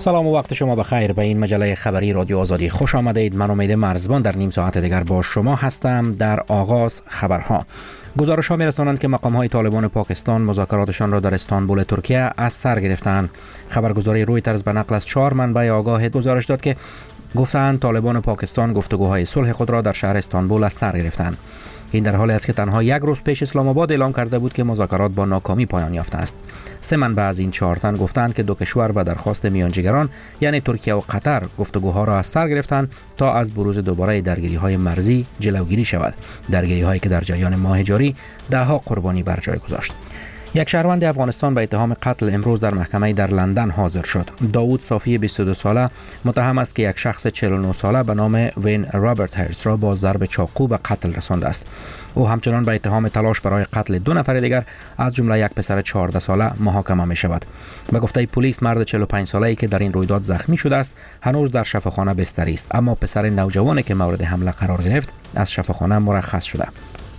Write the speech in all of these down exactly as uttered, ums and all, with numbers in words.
سلام و وقت شما بخیر. به این مجله خبری رادیو آزادی خوش آمدید. من امید مرزبان در نیم ساعت دیگر با شما هستم. در آغاز خبرها. گزارش ها می رسانند که مقام های طالبان پاکستان مذاکراتشان را در استانبول ترکیه از سر گرفتند. خبرگزاری رویترز به نقل از چهار منبع آگاه گزارش داد که گفتند طالبان پاکستان گفتگوهای صلح خود را در شهر استانبول از سر گرفتند. این در حالی است که تنها یک روز پیش اسلام آباد اعلام کرده بود که مذاکرات با ناکامی پایان یافته است. سه منبع از این چهار تن گفتند که دو کشور به درخواست میانجیگران یعنی ترکیه و قطر گفتگوها را از سر گرفتند تا از بروز دوباره درگیری‌های مرزی جلوگیری شود. درگیری‌هایی که در جریان ماه جاری ده‌ها قربانی بر جای گذاشت. یک شهروند افغانستان به اتهام قتل امروز در محکمه در لندن حاضر شد. داوود صافی بیست و دو ساله متهم است که یک شخص چهل و نه ساله به نام وین رابرت هرس را با ضرب چاقو به قتل رسانده است. او همچنان به اتهام تلاش برای قتل دو نفر دیگر از جمله یک پسر چهارده ساله محاکمه می شود. به گفته پلیس مرد چهل و پنج ساله‌ای که در این رویداد زخمی شده است هنوز در شفاخانه بستری است، اما پسر نوجوانی که مورد حمله قرار گرفت از شفاخانه مرخص شده.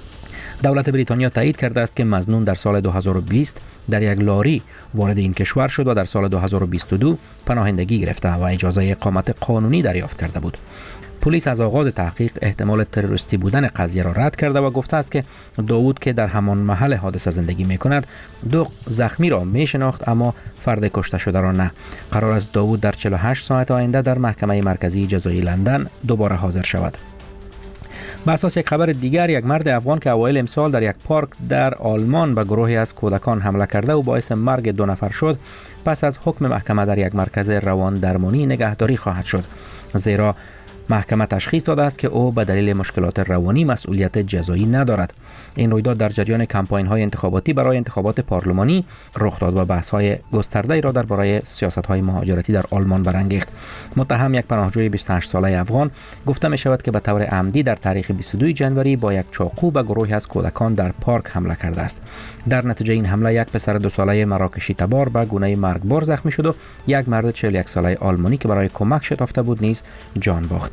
دولت بریتانیا تایید کرده است که مظنون در سال دو هزار و بیست در یک لاری وارد این کشور شد و در سال دو هزار و بیست و دو پناهندگی گرفته و اجازه اقامت قانونی دریافت کرده بود. پلیس از آغاز تحقیق احتمال تروریستی بودن قضیه را رد کرده و گفته است که داوود که در همان محل حادثه زندگی می‌کند دو زخمی را می‌شناخت اما فرد کشته شده را نه. قرار است داوود در چهل و هشت ساعت آینده در محکمه مرکزی جزایی لندن دوباره حاضر شود. به اساس یک خبر دیگر، یک مرد افغان که اوایل امسال در یک پارک در آلمان به گروهی از کودکان حمله کرده و باعث مرگ دو نفر شد، پس از حکم محکمه در یک مرکز روان درمانی نگهداری خواهد شد، زیرا محکمه تشخیص داده است که او به دلیل مشکلات روانی مسئولیت جزایی ندارد. این رویداد در جریان کمپاین‌های انتخاباتی برای انتخابات پارلمانی رخ داد و بحث‌های گسترده‌ای را درباره سیاست‌های مهاجرتی در آلمان برانگیخت. متهم یک پناهجوی بیست و هشت ساله افغان گفته می‌شود که به طور عمدی در تاریخ بیست و دوم ژانویه با یک چاقو به گروهی از کودکان در پارک حمله کرده است. در نتیجه این حمله یک پسر دو ساله مراکشی تبار به گونه مرگبار زخمی شد و یک مرد چهل و یک ساله آلمانی که برای کمک شتافته بود نیز جان باخت.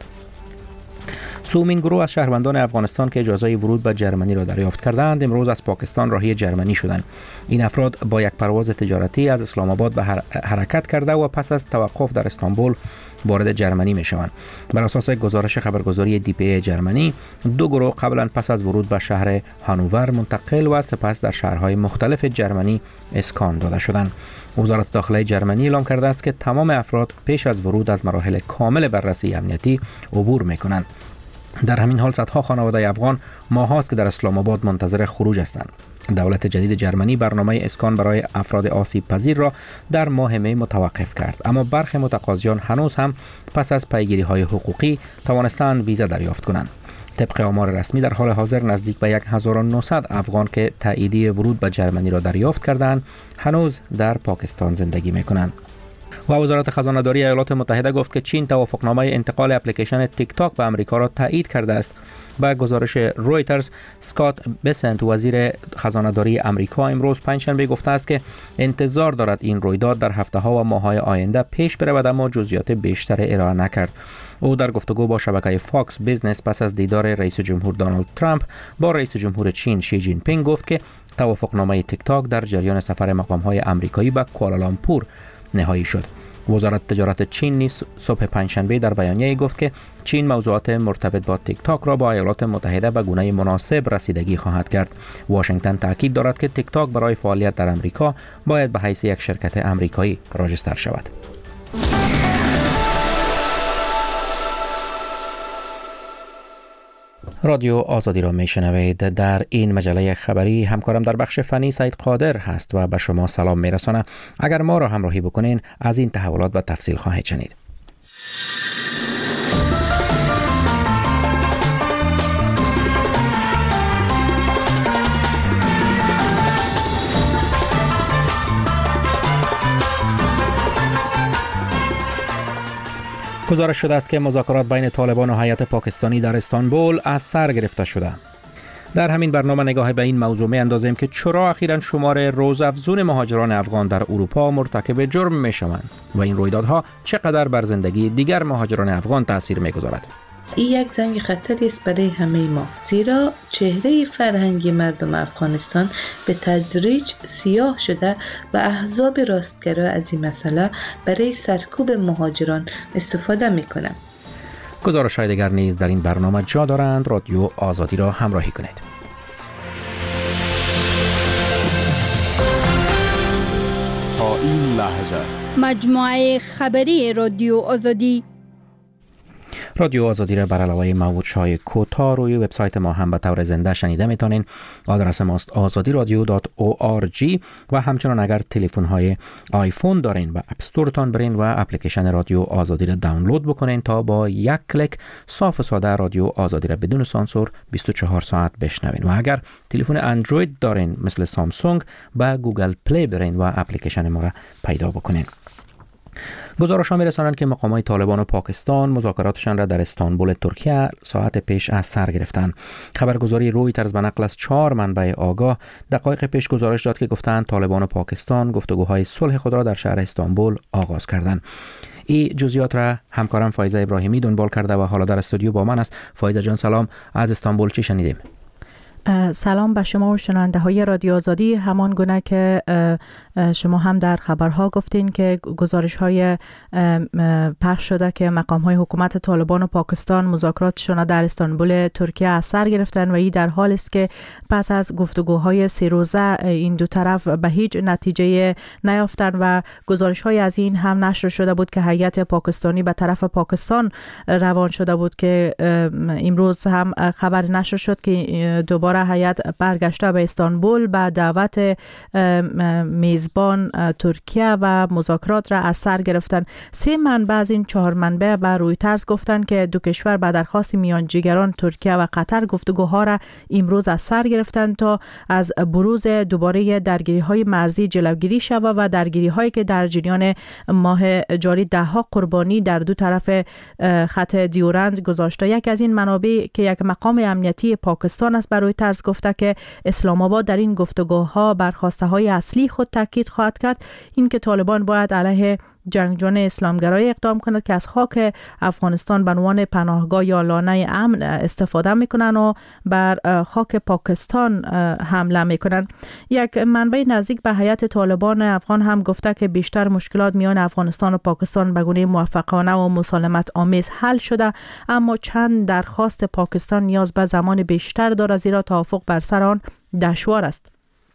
سومین گروه از شهروندان افغانستان که اجازه ورود به جرمنی را دریافت کردند امروز از پاکستان راهی جرمنی شدند. این افراد با یک پرواز تجارتی از اسلام آباد به حرکت کرده و پس از توقف در استانبول وارد جرمنی می شوند. بر اساس گزارش خبرگزاری دی پی ای جرمنی، دو گروه قبلا پس از ورود به شهر هانوور منتقل و سپس در شهرهای مختلف جرمنی اسکان داده شدند. وزارت داخله جرمنی اعلام کرده است که تمام افراد پیش از ورود از مراحل کامل بررسی امنیتی عبور می کنند. در همین حال صدها خانواده افغان ماهاست که در اسلام آباد منتظر خروج هستند. دولت جدید جرمنی برنامه اسکان برای افراد آسیب پذیر را در ماه می متوقف کرد، اما برخی متقاضیان هنوز هم پس از پیگیری های حقوقی توانستند ویزا دریافت کنند. طبق آمار رسمی در حال حاضر نزدیک به هزار و نهصد افغان که تاییدیه ورود به جرمنی را دریافت کردند هنوز در پاکستان زندگی می‌کنند. و وزارت خزانه‌داری ایالات متحده گفت که چین توافقنامه انتقال اپلیکیشن تیک تاک به آمریکا را تایید کرده است. با گزارش رویترز، اسکات بسنت وزیر خزانه‌داری آمریکا امروز پنجشنبه گفته است که انتظار دارد این رویداد در هفته‌ها و ماه‌های آینده پیش برود، اما جزئیات بیشتر ارائه نکرد. او در گفتگو با شبکه فاکس بیزنس پس از دیدار رئیس جمهور دونالد ترامپ با رئیس جمهور چین شی جین پینگ گفت که توافقنامه تیک تاک در جریان سفر مقام‌های آمریکایی به کوالالامپور نهایی شد. وزارت تجارت چین نیز صبح پنجشنبه در بیانیه‌ای گفت که چین موضوعات مرتبط با تیک تاک را با ایالات متحده به گونه مناسب رسیدگی خواهد کرد. واشنگتن تاکید دارد که تیک تاک برای فعالیت در آمریکا باید به حیث یک شرکت آمریکایی راجستر شود. رادیو آزادی را میشنوید. در این مجله خبری همکارم در بخش فنی سید قادر هست و به شما سلام میرسانه. اگر ما را همراهی بکنین از این تحولات به تفصیل خواهید شنید. گزارش شده است که مذاکرات بین طالبان و هیئت پاکستانی در استانبول از سر گرفته شده. در همین برنامه نگاه به این موضوع می اندازیم که چرا اخیراً شمار روزافزون مهاجران افغان در اروپا مرتکب جرم می شوند و این رویدادها چقدر بر زندگی دیگر مهاجران افغان تأثیر می گذارد. این یک زنگ خطری است برای همه ما، زیرا چهره فرهنگی مردم افغانستان به تدریج سیاه شده و احزاب راستگرا از این مسئله برای سرکوب مهاجران استفاده میکنند. گزارش‌های دیگر نیز در این برنامه جا دارند. رادیو آزادی را همراهی کنید. تا این لحظه مجموعه خبری رادیو آزادی رادیو آزادی را بر علاوه موج‌های کوتاه روی وبسایت ما هم به طور زنده شنیده میتونین. آدرس ماست آزادی رادیو دات او آر جی و همچنان اگر تلفن های آیفون دارین و اپ استورتان برین و اپلیکیشن رادیو آزادی را دانلود بکنین تا با یک کلیک صاف و ساده رادیو آزادی را بدون سانسور بیست و چهار ساعت بشنوین. و اگر تلفن اندروید دارین مثل سامسونگ با گوگل پلی برین و اپلیکیشن ما را پیدا بکنین. گزارش ها می رسانند که مقامات طالبان و پاکستان مذاکراتشان را در استانبول ترکیه ساعت پیش از سر گرفتند. خبرگزاری رویترز به نقل از چهار منبع آگاه دقایق پیش گزارش داد که گفتند طالبان و پاکستان گفتگوهای صلح خود را در شهر استانبول آغاز کردند. این جزئیات را همکارم فایزه ابراهیمی دنبال کرده و حالا در استودیو با من است. فایزه جان سلام، از استانبول چی شنیدیم؟ سلام به شما و شنونده های رادیو آزادی. همان گونه که شما هم در خبرها گفتین که گزارش های پخش شده که مقام های حکومت طالبان و پاکستان مذاکراتشان در استانبول ترکیه از سر گرفتن و این در حال است که پس از گفتگوهای سه روزه این دو طرف به هیچ نتیجه نیافتند و گزارش های از این هم نشر شده بود که هیئت پاکستانی به طرف پاکستان روان شده بود که امروز هم خبر نشر شد که دوباره هیئت برگشته به استانبول به دعوت میزبان ترکیه و مذاکرات را از سر گرفتن. سه منبع از این چهار منبع به رویترز گفتند که دو کشور به درخواست میانجیگران ترکیه و قطر گفتگوها را امروز از سر گرفتند تا از بروز دوباره درگیری های مرزی جلوگیری شود و درگیری هایی که در جریان ماه جاری ده ها قربانی در دو طرف خط دیورند گذاشته. یک از این منابع که یک مقام امنیتی پاکستان است برای ترس گفته که اسلام آباد در این گفتگوها بر خواسته های اصلی خود تاکید خواهد کرد، این که طالبان باید علیه جنگجویان اسلامگرایی اقدام کند که از خاک افغانستان به عنوان پناهگاه یا لانه امن استفاده میکنن و بر خاک پاکستان حمله میکنن. یک منبع نزدیک به هیئت طالبان افغان هم گفته که بیشتر مشکلات میان افغانستان و پاکستان به گونه موفقانه و مسالمت آمیز حل شده، اما چند درخواست پاکستان نیاز به زمان بیشتر دارد زیرا توافق بر سر آن دشوار است.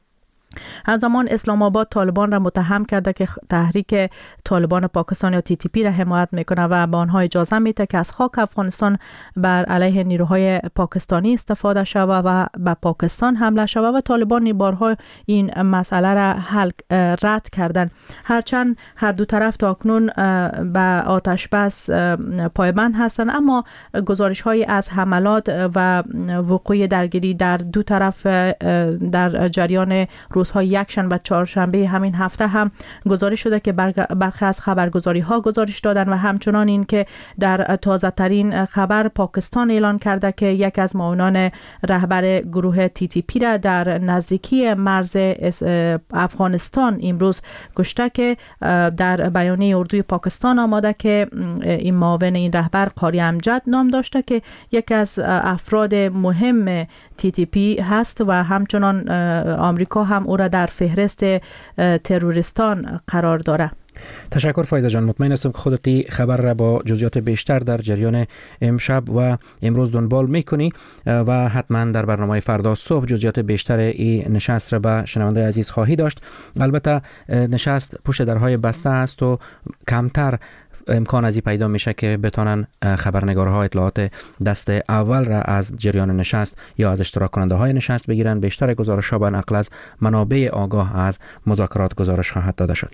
از زمان اسلام آباد طالبان را متهم کرده که تحریک طالبان پاکستان یا تی تی پی را حمایت میکنه و به آنها اجازه میده که از خاک افغانستان بر علیه نیروهای پاکستانی استفاده شود و به پاکستان حمله شود و طالبان بارها این مسئله را حل رد کردند. هرچند هر دو طرف تا اکنون به آتش بس پایبند هستند، اما گزارش های از حملات و وقوع درگیری در دو طرف در جریان روزهای یکشنبه چهارشنبه همین هفته هم گزارش شده که برخی از خبرگزاری ها گزارش دادن و همچنان این که در تازه ترین خبر پاکستان اعلان کرده که یک از معاونان رهبر گروه تی تی پی را در نزدیکی مرز افغانستان امروز کشته که در بیانیه اردوی پاکستان آمده که این معاون این رهبر قاری امجد نام داشته که یک از افراد مهم تی تی پی هست و همچنان آمریکا هم او را در فهرست تروریستان قرار داره. تشکر فایزه جان. مطمئن هستم که خودت خبر را با جزئیات بیشتر در جریان امشب و امروز دنبال میکنی و حتما در برنامه فردا صبح جزئیات بیشتر این نشست را به شنونده عزیز خواهی داشت. البته نشست پشت درهای بسته است و کمتر امکان ازی پیدا میشه که بتونن خبرنگارها اطلاعات دست اول را از جریان نشست یا از اشتراک کننده های نشست بگیرن. بیشتر گزارش ها به نقل از منابع آگاه از مذاکرات گزارش خواهد داده شد.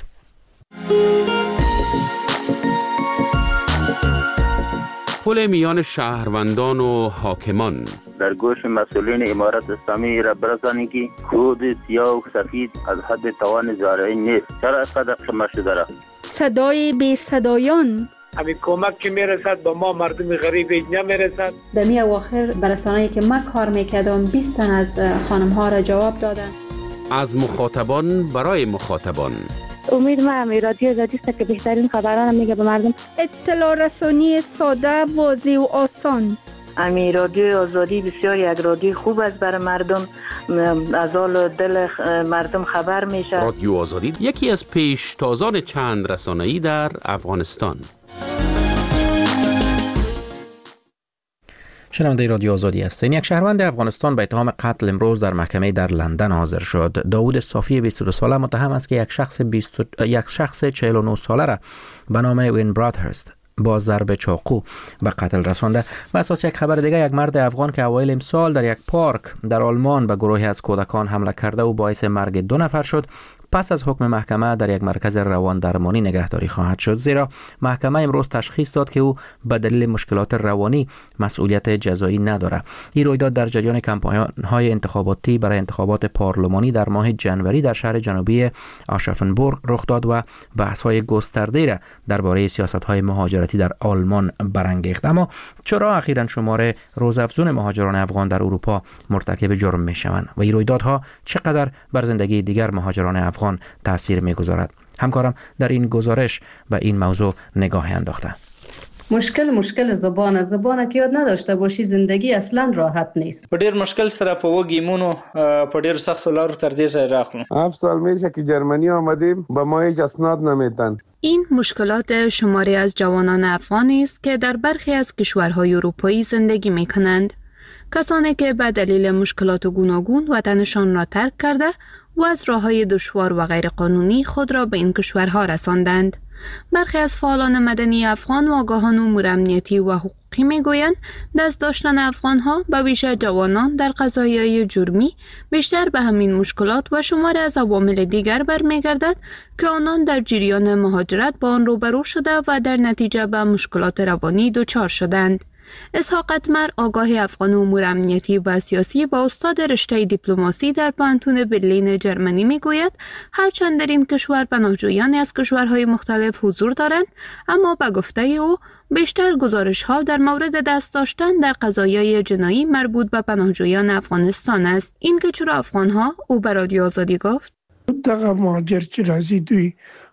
پل میان شهروندان و حاکمان در گوش مسئولین امارت اسلامی را برسانید که کود سیاه و سفید از حد توان زارعی نیست. چرا اینقدر قمه شده را؟ صدای بی صدایان، همین کمک که میرسد به ما مردم غریب نمیرسد. در می اواخر برسانه‌ای که ما کار میکردم بیست تن از خانم ها را جواب دادن. از مخاطبان برای مخاطبان امید ما هم رادیو آزادی است که بهترین خبران میگه به مردم. اطلاع رسانی ساده، واضح و آسان. امی رادیو آزادی بسیار یک رادیو خوب است برای مردم، از حال دل مردم خبر میشه. رادیو آزادی یکی از پیشتازان چند رسانه‌ای در افغانستان. شنونده رادیو آزادی هستین. یک شهروند افغانستان به اتهام قتل امروز در محکمه در لندن حاضر شد. داوود صافی بیست و دو ساله متهم است که یک شخص بیست یک شخص چهل و نه ساله را به نام وین برادهرست با ضرب چاقو به قتل رسانده. بر اساس یک خبر دیگر، یک مرد افغان که اوایل امسال در یک پارک در آلمان به گروهی از کودکان حمله کرده و باعث مرگ دو نفر شد، پس از حکم محکمه در یک مرکز روان درمانی نگهداری خواهد شد، زیرا محکمه امروز تشخیص داد که او به دلیل مشکلات روانی مسئولیت جزایی ندارد. این رویداد در جریان کمپاین‌های انتخاباتی برای انتخابات پارلمانی در ماه جنوری در شهر جنوبی آشافنبورگ رخ داد و بحث‌های گسترده‌ای را درباره سیاست‌های مهاجرتی در آلمان برانگیخت. اما چرا اخیراً شمار روزافزون مهاجران افغان در اروپا مرتکب جرم می‌شوند و این رویدادها چقدر بر زندگی دیگر مهاجران افغان تأثیر می‌گذارد؟ همکارم در این گزارش به این موضوع نگاه انداخته. مشکل مشکل زبان زبان که یاد نداشته باشی زندگی اصلا راحت نیست. په ډیر مشکل سره په وګیمونو په ډیر سخت لارو تر دې ځای راغلم. هفت سال میشه که جرمنی آمدیم، به ما هیچ اسناد نمیدن. این مشکلات شماری از جوانان افغانی است که در برخی از کشورهای اروپایی زندگی می‌کنند. کسانی که به دلیل مشکلات گوناگون وطنشان را ترک کرده و از راه‌های دشوار و غیر قانونی خود را به این کشورها رساندند. برخی از فعالان مدنی افغان و آگاهان امور امنیتی و حقوقی میگویند دست داشتن افغانها به ویژه جوانان در قضایای جرمی بیشتر به همین مشکلات و شماری از عوامل دیگر برمیگردد که آنان در جریان مهاجرت با آن روبرو شده و در نتیجه به مشکلات روانی دچار شدند. اسحاق اتمر، آگاه افغان امور امنیتی و سیاسی و استاد رشته دیپلماسی در پانتون برلین جرمنی میگوید هرچند در این کشور پناهجویان از کشورهای مختلف حضور دارند، اما به گفته او بیشتر گزارش ها در مورد دست داشتن در قضایای جنایی مربوط به پناهجویان افغانستان است. این که چرا افغان ها، او به رادیو آزادی گفت، دغه مهاجر چې راځي دوی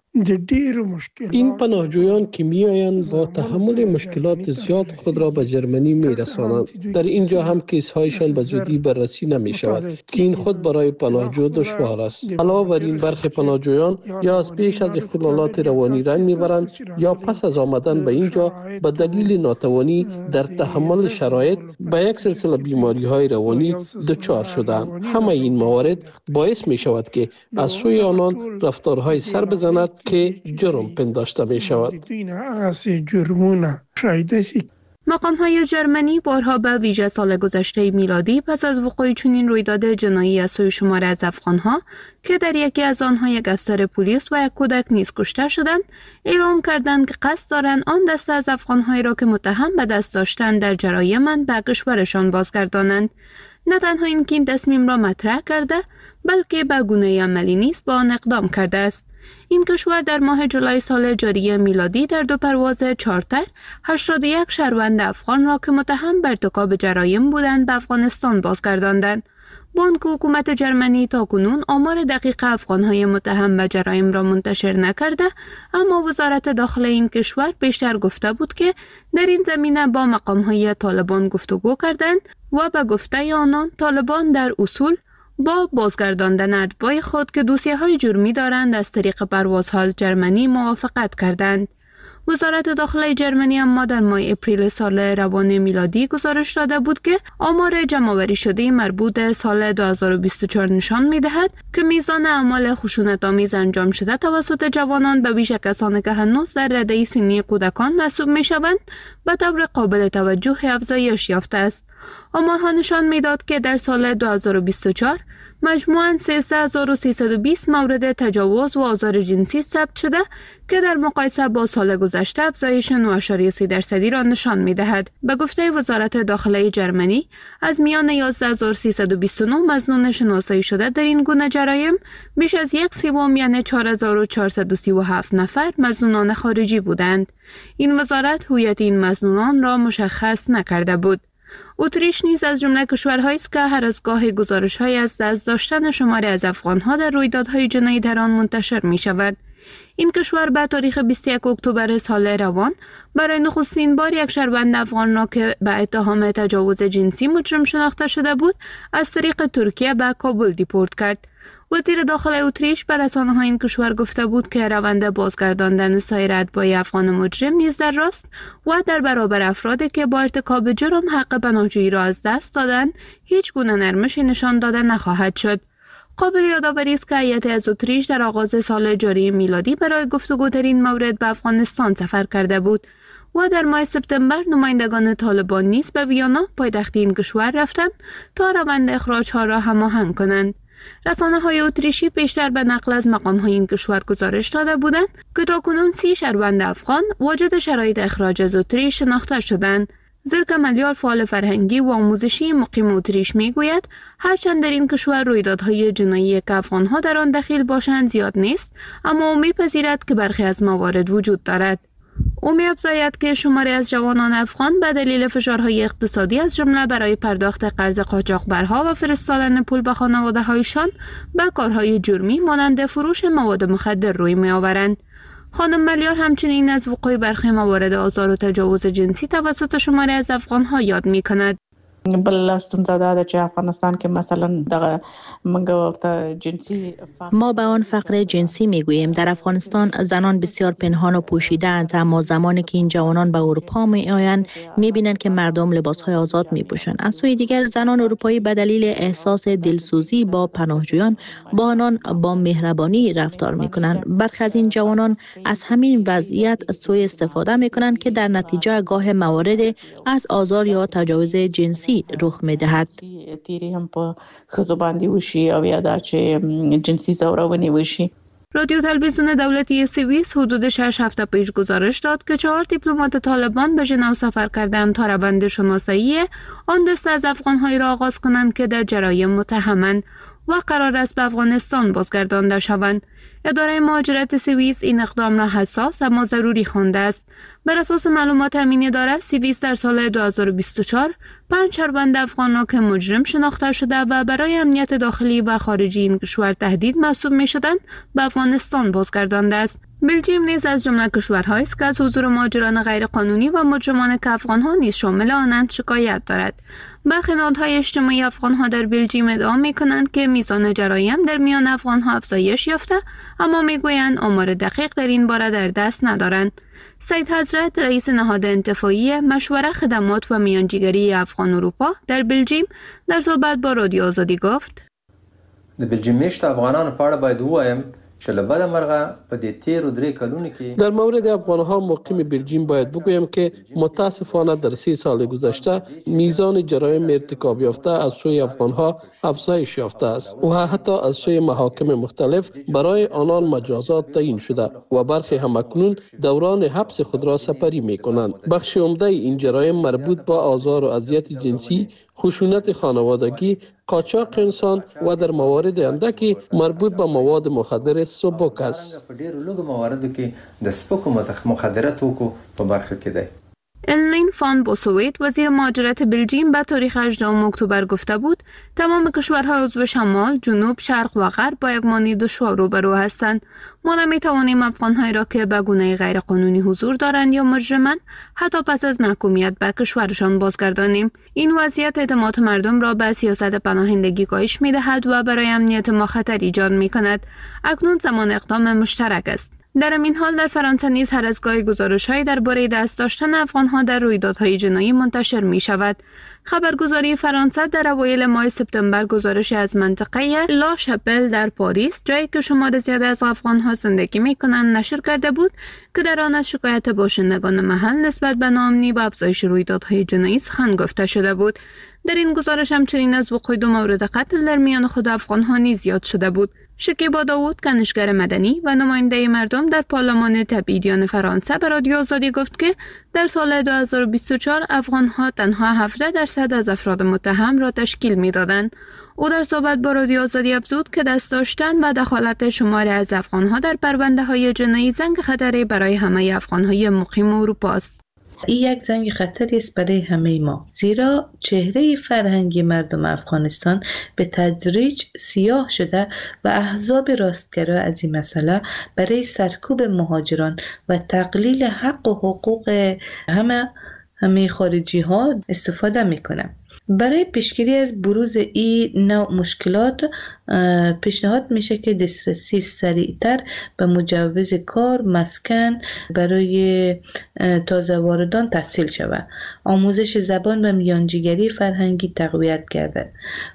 این پناهجویان که می آیند با تحمل مشکلات زیاد خود را به جرمنی می رسانند. در اینجا هم کیس هایشان به زودی بررسی نمی شود که این خود برای پناهجو دشوار است. علاوه بر این برخی پناهجویان یا از پیش از اختلالات روانی رنج می برند یا پس از آمدن به اینجا به دلیل ناتوانی در تحمل شرایط به یک سلسله بیماری های روانی دچار شدند. همه این موارد باعث می شود که از سوی آنان رفتارهای سر بزند که جرم پنداشته می شود. مقام های جرمنی بارها به ویژه سال گذشته میلادی پس از وقوع چنین رویداد جنایی از سوی شمار از افغان ها که در یکی از آنها یک افسر پلیس و یک کودک نیز کشته شدند، اعلام کردند که قصد دارند آن دسته از افغان هایی را که متهم به دست داشتن در جرایم به کشورشان بازگردانند. نه تنها این که این تصمیم را مطرح کرده، بلکه به گونه عملی نیز با آن اقدام کرده است. این کشور در ماه جولای سال جاری میلادی در دو پرواز چارتر هشتاد و یک شهروند افغان را که متهم به ارتکاب جرایم بودند به افغانستان بازگرداندند. بانک حکومت جرمنی تاکنون آمار دقیق افغان‌های متهم به جرایم را منتشر نکرده، اما وزارت داخله این کشور بیشتر گفته بود که در این زمینه با مقام‌های طالبان گفتگو کردند و به گفته آنان طالبان در اصول با بازگرداندن اتباع خود که دوسیه‌های جرمی دارند از طریق پروازها از جرمنی موافقت کردند. وزارت داخله جرمنی اما در ماه اپریل سال روان میلادی گزارش داده بود که آمار جمع‌آوری شده مربوط به سال دو هزار و بیست و چهار نشان می‌دهد که میزان اعمال خشونت‌آمیز انجام شده توسط جوانان به ویژه کسانی که هنوز در رده سنی کودکان محسوب می‌شوند به طور قابل توجه افزایش یافته است. آمارها نشان می‌داد که در سال دو هزار و بیست و چهار مجموعاً سیزده هزار و سیصد و بیست مورد تجاوز و آزار جنسی ثبت شده که در مقایسه با سال گذشته افزایش نه و سه درصدی را نشان می‌دهد. به گفته وزارت داخله جرمنی، از میان یازده هزار و سیصد و بیست و نه مظنون شناسایی شده در این گونه جرایم، بیش از یک سوم یعنی چهار هزار و چهارصد و سی و هفت نفر مظنونان خارجی بودند. این وزارت هویت این مظنونان را مشخص نکرده بود. اتریش نیز از جمله کشورهایی است که هر از گاهی گزارش‌های از دست داشتن شماری از افغان‌ها در رویدادهای جنایی در آن منتشر می‌شود. این کشور به تاریخ بیست و یک اکتبر سال روان برای نخستین بار یک شهروند افغان را که به اتهام تجاوز جنسی مجرم شناخته شده بود از طریق ترکیه به کابل دیپورت کرد. وزیر داخل اتریش بر رسانه‌های این کشور گفته بود که روند بازگرداندن سایر اتباع افغان مجرم نیز در راست و در برابر افرادی که با ارتکاب جرم حق پناهجویی را از دست دادند هیچ گونه نرمشی نشان داده نخواهد شد. قابل یادآوری است که هیئت از اتریش در آغاز سال جاری میلادی برای گفتگو در این مورد به افغانستان سفر کرده بود و در ماه سپتامبر نمایندگان طالبان نیز به ویانا پایتخت این کشور رفتند تا روند اخراج‌ها را هماهنگ کنند. رسانه‌های اتریشی پیشتر به نقل از مقام‌های این کشور گزارش داده بودند که تاکنون سی شهروند افغان واجد شرایط اخراج از اتریش شناخته شدند. زرک ملیار فعال فرهنگی و آموزشی مقیم اتریش میگوید هرچند در این کشور رویدادهای جنایی که افغان‌ها در آن دخیل باشند زیاد نیست، اما او می‌پذیرد که برخی از موارد وجود دارد. او می‌افزاید که شماری از جوانان افغان به دلیل فشارهای اقتصادی از جمله برای پرداخت قرض قاچاقبرها و فرستادن پول به خانواده‌هایشان به کارهای جرمی مانند فروش مواد مخدر روی می‌آورند. خانم ملیار همچنین از وقوع برخی موارد آزار و تجاوز جنسی توسط شماری از افغان‌ها یاد می‌کند. بل ستونزه ده چې افغانستان کې مثلا دغه منګه ورته جنسی ما به آن فقر جنسی میگوییم. در افغانستان زنان بسیار پنهان و پوشیده اند، اما زمانی که این جوانان به اروپا می آیند میبینند که مردم لباسهای آزاد میپوشند. از سوی دیگر زنان اروپایی به دلیل احساس دلسوزی با پناهجویان با آنان با مهربانی رفتار میکنند. برخی از این جوانان از همین وضعیت سوء استفاده میکنند که در نتیجه گاه موارد از آزار یا تجاوز جنسی رخ می‌دهد. تیری هم په خزو باندې وشي او یا دا چې جنسی زورونی وشي. رادیو تلویزیون دولتی سوئیس حدود شش هفته پیش گزارش داد که چهار دیپلمات طالبان به ژنو سفر کردند تا روند شناسایی آن دسته از افغان‌هایی را آغاز کنند که در جرایم متهمند و قرار است به افغانستان بازگردانده شوند. اداره مهاجرت سوئیس این اقدام را حساس اما ضروری خوانده است. بر اساس معلومات همین اداره، سوئیس در سال دو هزار و بیست و چهار پنج شهروند افغان را که مجرم شناخته شده و برای امنیت داخلی و خارجی این کشور تهدید محسوب می شدند به افغانستان بازگردانده است. بلژیم نیز از جمله کشورهایی است که از حضور مهاجران غیرقانونی و مجرمان که افغان‌ها نیز شامل آنند شکایت دارد. برخی نهادهای اجتماعی افغان‌ها در بلژیم ادعا می‌کنند که میزان جرایم در میان افغان‌ها افزایش یافته، اما میگویند آمار دقیق در این باره در دست ندارند. سید حضرت رئیس نهاد انتفاعی مشوره خدمات و میانجیگری افغان اروپا در بلژیم در صحبت با رادیو آزادی گفت: د بلژیم میشت افغانانو په اړه باید ووایم چې له بده مرغه په دې تیرو درې کلونو کې در مورد افغان‌ها مقیم بلژیم باید بگویم که متاسفانه در سی سال گذشته میزان جرایم ارتکاب یافته از سوی افغان‌ها افزایش یافته است و حتی از سوی محاکم مختلف برای آنان مجازات تعیین شده و برخی هم اکنون دوران حبس خود را سپری می‌کنند. بخش عمده این جرایم مربوط به آزار و اذیت جنسی، خشونت خانوادگی، قاچاق انسان و در موارد اندکی مربوط به مواد مخدر سبک است. په ډیرو لږو مواردو کې د سپکو مخدره توکو په برخه کې دی. الین فان بوسویت وزیر مهاجرت بلژیم به تاریخ هجدهم اکتبر گفته بود تمام کشورهای عضو شمال، جنوب، شرق و غرب با یک مانی دشوار روبرو هستند. ما نمیتوانیم افغان‌هایی را که به گونه غیرقانونی حضور دارند یا مجرمند حتی پس از محکومیت به کشورشان بازگردانیم. این وضعیت اعتماد مردم را به سیاست پناهندگی کاهش می‌دهد و برای امنیت ما خطر ایجاد می‌کند. اکنون زمان اقدام مشترک است. در این حال در فرانسه نیز هر از گاهی گزارش‌هایی درباره دست داشتن افغان‌ها در رویدادهای جنایی منتشر می‌شود. خبرگزاری فرانسه در اوایل ماه سپتامبر گزارشی از منطقه لا شاپل در پاریس، جایی که شمار زیاد از افغان‌ها زندگی می‌کنند، نشر کرده بود که در آن از شکایت باشندگان محل نسبت به ناامنی و افزایش رویدادهای جنایی سخن گفته شده بود. در این گزارش همچنین از وقوع دو مورد قتل در میان خود افغان‌ها نیز یاد شده بود. شکیبا داوود، کنشگر مدنی و نماینده مردم در پارلمان تبعیدیان فرانسه به رادیو آزادی گفت که در سال دو هزار و بیست و چهار افغان‌ها تنها هفده درصد از افراد متهم را تشکیل می‌دادند. او در صحبت با رادیو آزادی افزود که دست داشتن و دخالت شماری از افغان‌ها در پرونده‌های جنایی زنگ خطری برای همه افغان‌های مقیم اروپا است. این یک زنگ خطری است برای همه ما، زیرا چهره فرهنگی مردم افغانستان به تدریج سیاه شده و احزاب راستگرا از این مسئله برای سرکوب مهاجران و تقلیل حق و حقوق همه همه خارجی ها استفاده میکنه. برای پیشگیری از بروز این نوع مشکلات پیشنهاد میشه که دسترسی سریعتر به مجوز کار، مسکن برای تازه واردان تسهیل شود، آموزش زبان و میانجیگری فرهنگی تقویت گردد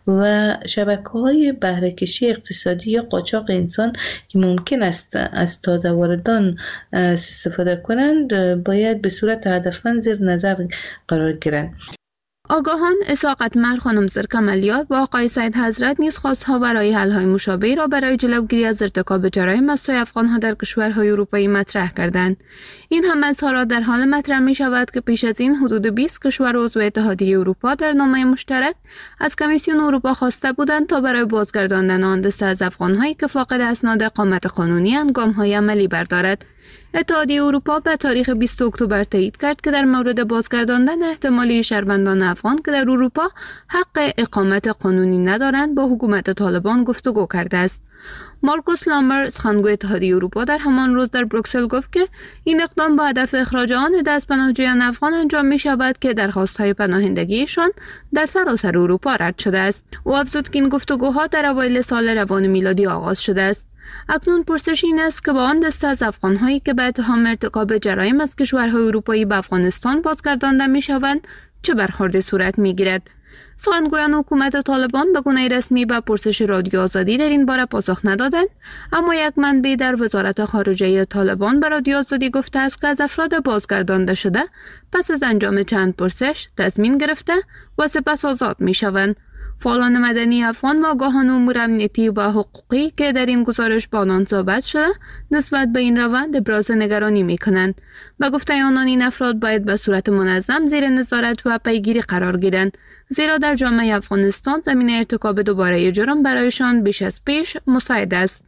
و شبکه‌های بهره کشی اقتصادی یا قاچاق انسان که ممکن است از تازه واردان استفاده کنند باید به صورت هدفمند زیر نظر قرار گیرند. آگاهان اساقت مر خانم زرکملیات با آقای سید حضرت نیز خواستها برای حل‌های مشابهی را برای جلوگیری از ارتکاب جرایم از سوی افغان‌ها در کشورهای اروپایی مطرح کردند. این همه اظهارات در حال مطرح می شود که پیش از این حدود بیست کشور عضو اتحادیه اروپا در نامه مشترک از کمیسیون اروپا خواسته بودند تا برای بازگرداندن آن دسته از افغان‌هایی که فاقد اسناد اقامت قانونی اند گام‌های عملی بردارد. اتحادیه اروپا به تاریخ بیست اکتبر تایید کرد که در مورد بازگرداندن احتمالی شهروندان افغان که در اروپا حق اقامت قانونی ندارند با حکومت طالبان گفتگو کرده است. مارکوس لامبر سخنگوی اتحادیه اروپا در همان روز در بروکسل گفت که این اقدام با هدف اخراج آن عده از پناهجویان افغان انجام می شود که درخواست‌های پناهندگیشان در سراسر اروپا رد شده است. او افزود که این گفتگوها در اوایل سال روان میلادی آغاز شده است. اکنون پرسش این است که با آن دسته از افغان‌هایی که به اتهام ارتکاب جرایم از کشورهای اروپایی به افغانستان بازگردانده می‌شوند چه برخوردی صورت می‌گیرد. سخنگویان حکومت طالبان به گونه رسمی به پرسش رادیو آزادی در این باره پاسخ ندادند، اما یک منبع در وزارت خارجه طالبان به رادیو آزادی گفته است که از افراد بازگردانده شده پس از انجام چند پرسش تضمین گرفته و سپس آزاد می‌شوند. فعالان مدنی افغان و آگاهان امور امنیتی و حقوقی که در این گزارش با آنان صحبت شده نسبت به این روند ابراز نگرانی می‌کنند. به گفته آنان این افراد باید به صورت منظم زیر نظارت و پیگیری قرار گیرند، زیرا در جامعه افغانستان زمینه ارتکاب دوباره جرم برایشان بیش از پیش مساعد است.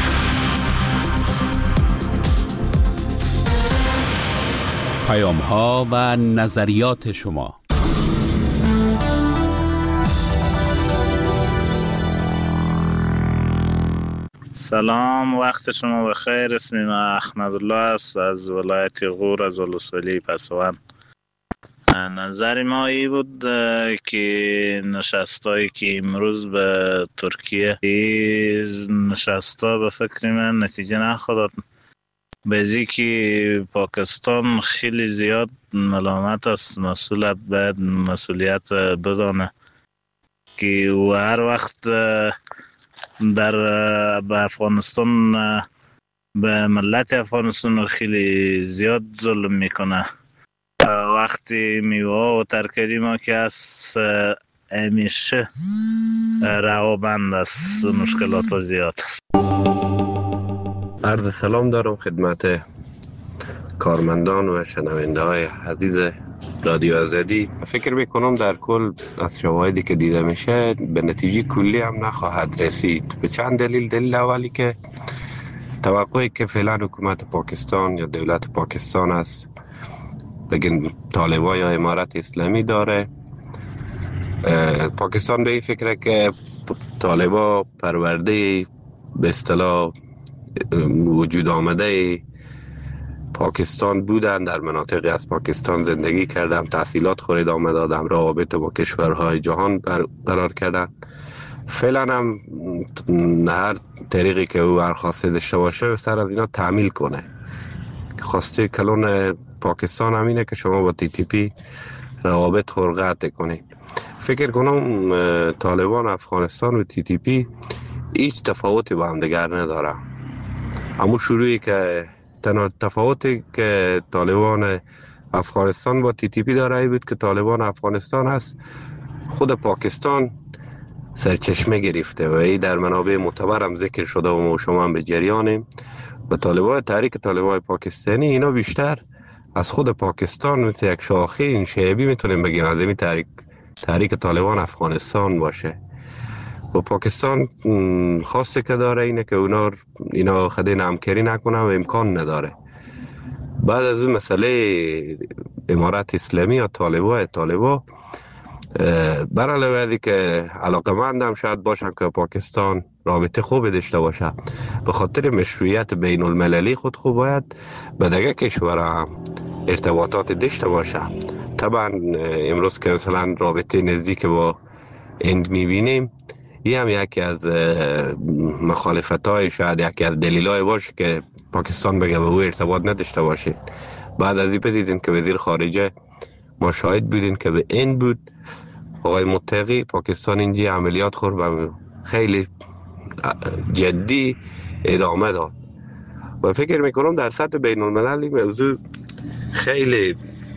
پیام‌ها و نظریات شما. سلام، وقت شما بخیر. اسمم احمدالله است از ولایت غور از ولسوالی پسوان. نظر ما ای بود که نشستایی که امروز به ترکیه نشستا به فکر من نتیجه نخورد، بازی که پاکستان خیلی زیاد ملامت است، مسئولیت باید مسئولیت بدانه که و هر وقت در به افغانستان به ملت افغانستان خیلی زیاد ظلم میکنه. وقتی میوه و ترکاری ما که از همیشه روابند است، مشکلات زیاد است. عرض سلام دارم خدمت کارمندان و شنونده های عزیز رادیو آزادی. فکر میکنم در کل از شواهدی که دیده میشه به نتیجه کلی هم نخواهد رسید. به چند دلیل. دلیل اولی که توقعی که فعلا حکومت پاکستان یا دولت پاکستان است بگن طالبان یا امارت اسلامی داره، پاکستان به این فکره که طالبان پرورده به اصطلاح وجود آمده پاکستان بودن، در مناطقی از پاکستان زندگی کردم، تحصیلات خورد آمده، آدم روابط با کشورهای جهان برقرار کردن. فعلا هم هر طریقی که او برخواسته داشته باشه سر از اینا تعمیل کنه. خواسته کلون پاکستان همینه که شما با تی تی پی روابط خرقت کنید. فکر کنم طالبان افغانستان و تی تی پی هیچ تفاوتی با هم دیگر نداره. اما شروعی که تنها تفاوتی که طالبان افغانستان با تی تی پی داره ای بود که طالبان افغانستان هست خود پاکستان سرچشمه گرفته و ای در منابع معتبر هم ذکر شده و ما شما هم به جریانیم. و طالبان تحریک طالبان پاکستانی اینا بیشتر از خود پاکستان مثل یک شاخه این شعبی میتونیم بگیم از این تحریک تحریک طالبان افغانستان باشه. و پاکستان خواسته که داره اینه که اونا اینا خدای همکاری نکنن و امکان نداره. بعد از این مسئله امارت اسلامی یا طالبا طالبا بر علاوه از که علاقمندم شاید باشن که پاکستان رابطه خوب داشته باشه، به خاطر مشروعیت بین المللی خود خوب باید به دیگه کشور هم ارتباطات داشته باشه. طبعا امروز که مثلا رابطه نزدیک با هند میبینیم، این هم یکی از مخالفت های، شاید یکی از دلیل های باشه که پاکستان بگه به او ارتباط نداشته باشه. بعد از این بدیدین که وزیر خارجه ما شاهد بودین که به این بود آقای متقی پاکستان اینجا عملیات خور و خیلی جدی ادامه داد و فکر میکنم در سطح بین المللی موضوع خیلی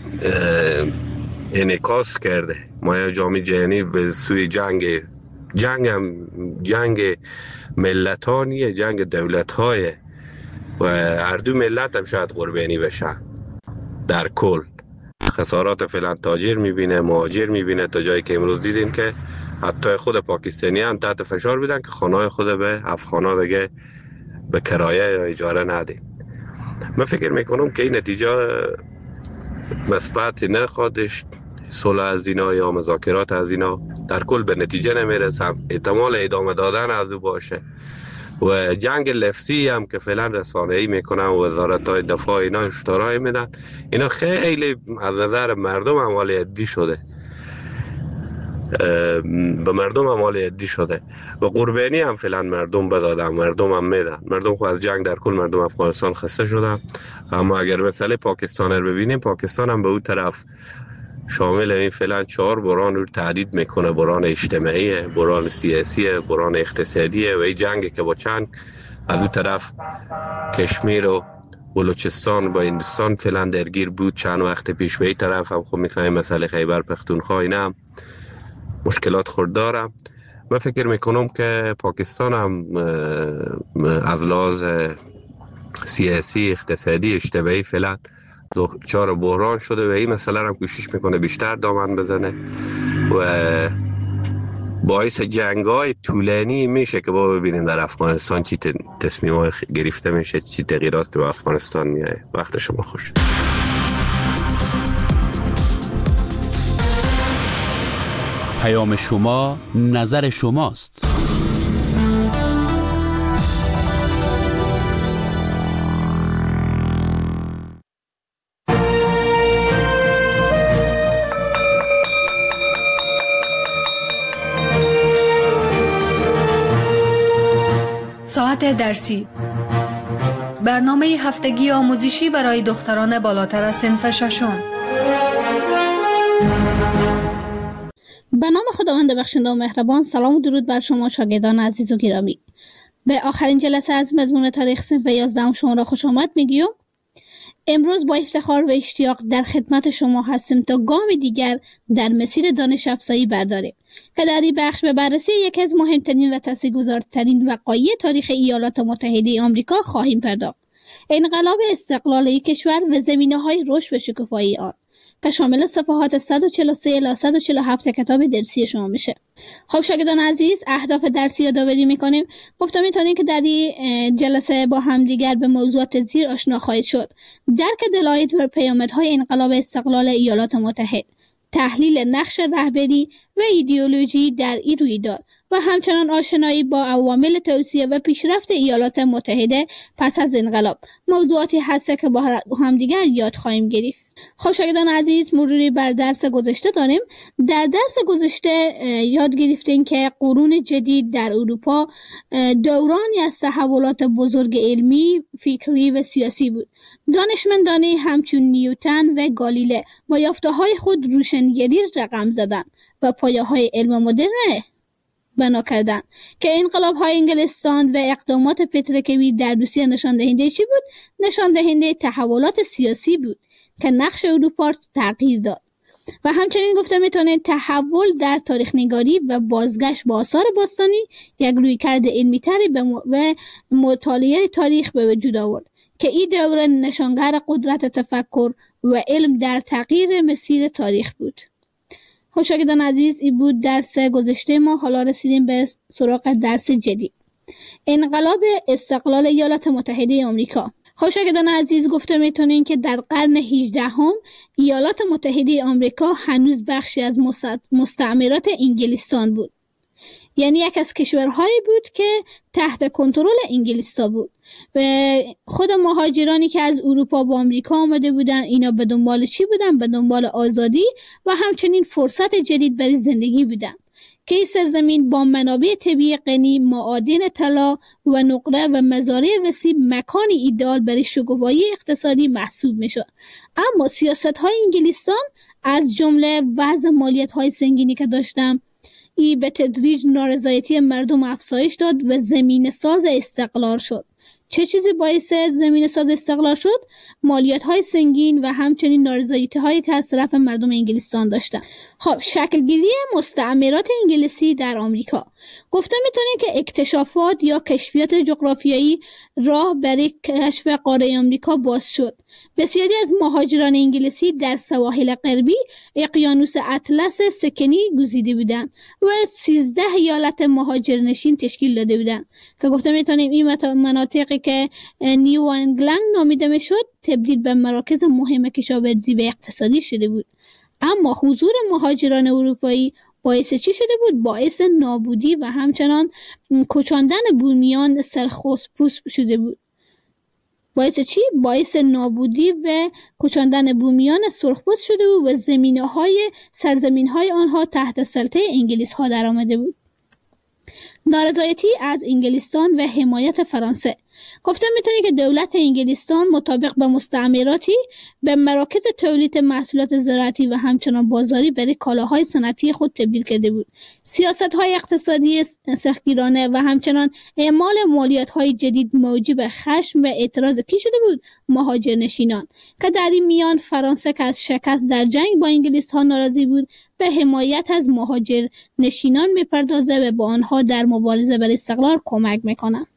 انعکاس کرده. ما جامعه جهانی به سوی جنگ جنگ هم جنگ ملتانیه، جنگ دولت های و هر دو ملت هم شاید قربانی بشن. در کل خسارات فعلا تاجر میبینه، مهاجر میبینه، تا جایی که امروز دیدین که حتی خود پاکستانی هم تحت فشار بودن که خانه‌های خود به افغانا دیگه به کرایه یا اجاره ندین. من فکر میکنم که این نتیجه مثبت نخواهدش، صلح از اینا یا مذاکرات از اینا در کل به نتیجه نمیرسم، احتمال ادامه دادن از او باشه و جنگ لفظی هم که فعلا رسانه‌ای میکنن و وزارت‌های دفاع اینا هشدارای میدن، اینا خیلی از نظر مردم اعمال عدی شده، به مردم اعمال عدی شده و قربانی هم فعلا مردم بدادن، مردم هم میدن. مردم خو از جنگ در کل مردم افغانستان خسته شدن. اما اگر مسئله پاکستان رو ببینیم، پاکستان هم به اون طرف شامل این فعلا چهار بحران رو تعدید میکنه: بحران اجتماعی، بحران سیاسی، بحران اقتصادی و این جنگ که با چند از اون طرف کشمیر و بلوچستان با هندوستان فعلا درگیر بود چند وقت پیش. به این طرف هم خب میفهمیم مسئله خیبر پختونخوا اینا هم مشکلات خورد داره. من فکر میکنم که پاکستان هم از لحاظ سیاسی، اقتصادی، اجتماعی فعلا دچار بحران شده و این مسئله هم کوشش میکنه بیشتر دامن بزنه و باعث جنگ‌های طولانی میشه که با ببینیم در افغانستان چی تصمیم‌های گرفته میشه، چی تغییرات به افغانستان میاد. وقت شما خوش. پیام شما، نظر شماست. ساعت درسی، برنامه هفتگی آموزشی برای دختران بالاتر از صنف ششم. به نام خداوند بخشنده و مهربان. سلام و درود بر شما شاگردان عزیز و گرامی. به آخرین جلسه از مضمون تاریخ صنف یازدهم شما را خوش آمد میگیم. امروز با افتخار و اشتیاق در خدمت شما هستیم تا گام دیگر در مسیر دانش افزایی برداریم که در این بخش به بررسی یکی از مهمترین و تاثیرگذارترین وقایع تاریخ ایالات متحده آمریکا خواهیم پرداخت: انقلاب استقلالی کشور و زمینه‌های رشد و شکوفایی آن، که شامل صفحات صد و چهل و سه الی صد و چهل و هفت کتاب درسی شما میشه. خب شاگردان عزیز، اهداف درسی یادآوری میکنیم. گفتم میتونیم که در این جلسه با هم دیگر به موضوعات زیر آشنا خواهید شد: درک دلایل و پیامدهای انقلاب استقلال ایالات متحده، تحلیل نقش رهبری و ایدئولوژی در این رویداد و همچنان آشنایی با عوامل توسعه و پیشرفت ایالات متحده پس از انقلاب. موضوعاتی هست که با هم دیگر یاد خواهیم گرفت. خب شاگردان عزیز، مروری بر درس گذشته داریم. در درس گذشته یاد گرفتیم که قرون جدید در اروپا دورانی از تحولات بزرگ علمی، فکری و سیاسی بود. دانشمندانی همچون نیوتن و گالیله با یافته‌های خود روشنگری رقم زدند و پایه‌های علم مدرن بنا کردند که انقلاب‌های انگلستان و اقدامات پتروکیمی در روسیه نشان دهنده چی بود؟ نشان دهنده تحولات سیاسی بود که نقش اروپا تغییر داد. و همچنین گفته میتونه تحول در تاریخ نگاری و بازگشت به آثار باستانی یک رویکرد علمی تری و مطالعه تاریخ به وجود آورد که این دوره نشانگر قدرت تفکر و علم در تغییر مسیر تاریخ بود. شاگردان عزیز، این بود درس گذشته ما. حالا رسیدیم به سراغ درس جدید: انقلاب استقلال ایالات متحده آمریکا. خب شاگردان عزیز، گفته میتونین که در قرن هجدهم ایالات متحده آمریکا هنوز بخشی از مستعمرات انگلستان بود. یعنی یک از کشورهایی بود که تحت کنترل انگلیس‌ها بود و خود مهاجرانی که از اروپا به آمریکا آمده بودن، اینا به دنبال چی بودن؟ به دنبال آزادی و همچنین فرصت جدید برای زندگی بودن که این سرزمین با منابع طبیعی غنی، معادن طلا و نقره و مزارع وسیع مکانی ایدئال برای شکوفایی اقتصادی محسوب میشد. اما سیاست‌های انگلستان از جمله وضع مالیات‌های سنگینی که داشتن، ای به تدریج نارضایتی مردم افزایش داد و زمین ساز استقلال شد. چه چیزی باعث زمین ساز استقلال شد؟ مالیات های سنگین و همچنین نارضایتی هایی که از طرف مردم انگلستان داشتن. خب شکلگیری مستعمرات انگلیسی در آمریکا. گفته میتونیم که اکتشافات یا کشفیات جغرافیایی راه برای کشف قاره آمریکا باز شد. بسیاری از مهاجران انگلیسی در سواحل غربی اقیانوس اطلس سکنی گزیده بودند و سیزده ایالت مهاجرنشین تشکیل داده بودند که گفته میتونیم این مناطقی که نیو انگلند نامیده میشد تبدیل به مراکز مهم کشاورزی و اقتصادی شده بود. اما حضور مهاجران اروپایی باعث چی شده بود؟ باعث نابودی و همچنان کشاندن بومیان سرخپوست شده بود. باعث چی؟ باعث نابودی و کشاندن بومیان سرخپوست شده بود و زمینه های سرزمین های آنها تحت سلطه انگلیس ها در آمده بود. نارضایتی از انگلستان و حمایت فرانسه. گفته میتونی که دولت انگلستان مطابق به مستعمراتی به مراکز تولید محصولات زراعتی و همچنان بازاری برای کالاهای صنعتی خود تبدیل کرده بود. سیاست‌های اقتصادی سختگیرانه و همچنان اعمال مالیات‌های جدید موجب خشم و اعتراض کی شده بود؟ مهاجرنشینان که در این میان فرانسه که از شکست در جنگ با انگلیس ها ناراضی بود به حمایت از مهاجرنشینان میپردازه و با آنها در مبارزه برای استقلال کمک میکنه.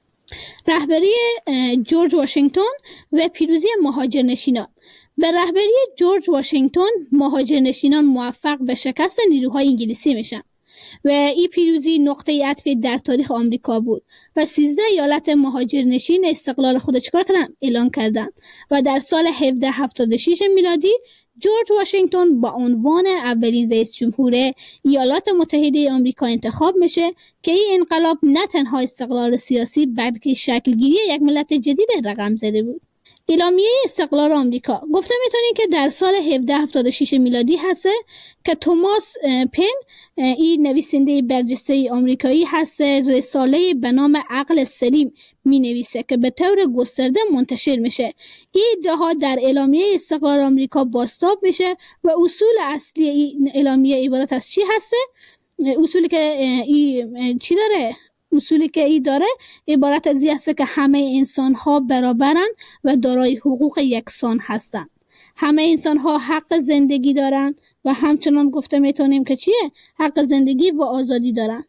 رهبری جورج واشنگتن و پیروزی مهاجرنشینان. به رهبری جورج واشنگتن مهاجرنشینان موفق به شکست نیروهای انگلیسی میشن و این پیروزی نقطه عطف در تاریخ آمریکا بود و سیزده ایالت مهاجرنشین استقلال خود چکار کردن؟ اعلان کردن و در سال هفده هفتاد و شش میلادی جورج واشنگتن با عنوان اولین رئیس جمهور ایالات متحده آمریکا انتخاب میشه که این انقلاب نه تنها استقلال سیاسی بلکه شکلگیری یک ملت جدید رقم زده بود. اعلامیه استقلال آمریکا. گفته میتونیم که در سال هفده هفتاد و شش میلادی هسته که توماس پن، این نویسنده برجسته آمریکایی هست، رساله به نام عقل سلیم می نویسه که به طور گسترده منتشر میشه. این ادعاها در اعلامیه استقلال آمریکا بازتاب میشه و اصول اصلی این اعلامیه عبارت از چی هسته؟ اصولی که این چی داره؟ اصولی که ای داره عبارت از این هست که همه انسان ها برابرن و دارای حقوق یکسان هستن. همه انسان ها حق زندگی دارن و همچنان گفته میتونیم که چیه؟ حق زندگی و آزادی دارن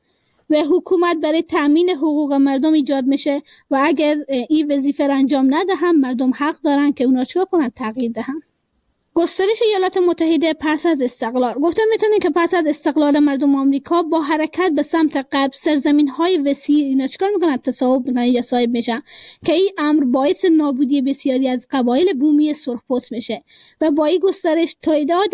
و حکومت برای تامین حقوق مردم ایجاد میشه و اگر این وظیفه را انجام ندهن مردم حق دارن که اونا چرا کنن؟ تغییر دهن. گسترش ایالات متحده پس از استقلال. گفته میتونیم که پس از استقلال مردم آمریکا با حرکت به سمت غرب سرزمین های وسیع اینا چیکار میکنن؟ تصاحب میکنن یا صاحب میشن که این امر باعث نابودی بسیاری از قبایل بومی سرخپوست میشه و با این گسترش تعداد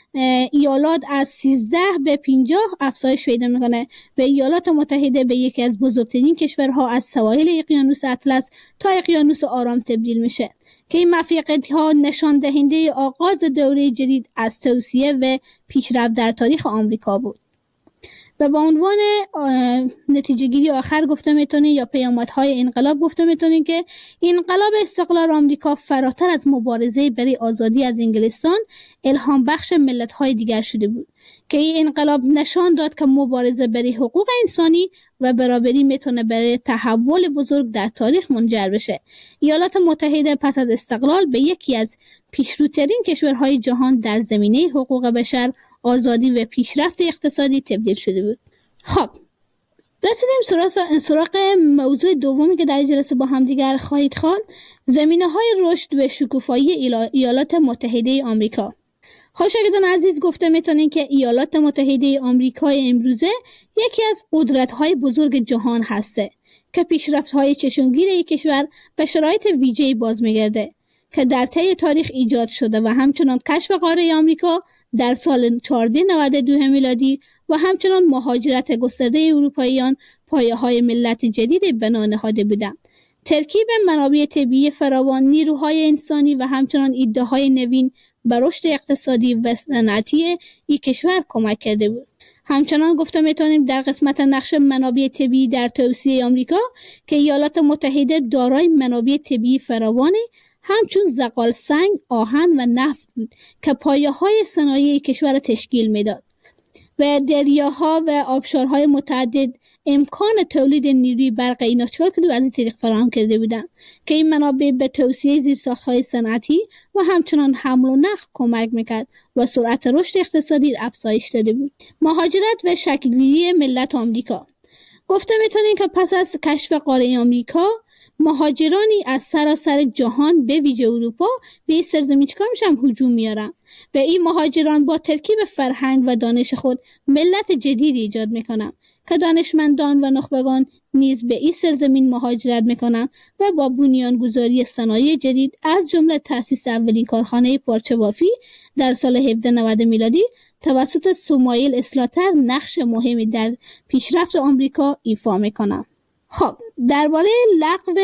ایالات از سیزده به پنجاه افزایش پیدا میکنه و ایالات متحده به یکی از بزرگترین کشورها از سواحل اقیانوس اطلس تا اقیانوس آرام تبدیل میشه که این موفقیت ها نشان دهنده آغاز دوره جدید از توسعه و پیشرفت در تاریخ آمریکا بود. و به عنوان نتیجه گیری آخر گفته میتونین یا پیامدهای انقلاب گفته میتونین که انقلاب استقلال آمریکا فراتر از مبارزه برای آزادی از انگلستان الهام بخش ملت های دیگر شده بود که این انقلاب نشان داد که مبارزه برای حقوق انسانی و برابری میتونه برای تحول بزرگ در تاریخ منجر بشه. ایالات متحده پس از استقلال به یکی از پیشروترین کشورهای جهان در زمینه حقوق بشر، آزادی و پیشرفت اقتصادی تبدیل شده بود. خب رسیدیم سراغ سراغ موضوع دومی که در جلسه با هم دیگر خواهید خواند، زمینه‌های رشد و شکوفایی ایالات متحده آمریکا. خب شاگردان عزیز، گفته میتونین که ایالات متحده آمریکا امروزه یکی از قدرت‌های بزرگ جهان هسته که پیشرفت‌های چشمگیر این کشور به شرایط ویژه‌ای باز می‌گرده که در طی تاریخ ایجاد شده و همچنان کشف قاره آمریکا در سال هزار و چهارصد و نود و دو میلادی و همچنان مهاجرت گسترده اروپاییان پایه‌های ملت جدید بنا نهاده بودند. ترکیب منابع طبیعی فراوان، نیروهای انسانی و همچنان ایده‌های نوین به رشد اقتصادی و صنعتی این کشور کمک کرده بود. همچنان گفته میتونیم در قسمت نقش منابع طبیعی در توسعه آمریکا که ایالات متحده دارای منابع طبیعی فراوانی همچون زغال سنگ، آهن و نفت بود که پایه‌های صنایع کشور تشکیل میداد و دریاها و آبشارهای متعدد امکان تولید نیروی برقی ناچار که از این طریق فراهم کرده بودند که این منابع به توسعه زیرساخت‌های صنعتی و همچنان حمل و نقل کمک میکرد و سرعت رشد اقتصادی افزایش داده بود. مهاجرت و شکل‌گیری ملت آمریکا. گفته میتونیم که پس از کشف قاره آمریکا مهاجرانی از سراسر جهان به ویژه اروپا به این سرزمین چیکار میشن؟ هجوم میارن و این مهاجران با ترکیب فرهنگ و دانش خود ملت جدیدی ایجاد میکنن که دانشمندان و نخبگان نیز به این سرزمین مهاجرت میکنن و با بنیانگذاری صنایع جدید از جمله تأسیس اولین کارخانه پارچه بافی در سال هفده نود میلادی توسط سمایل اسلاتر نقش مهمی در پیشرفت آمریکا ایفا میکنن. خب درباره لغو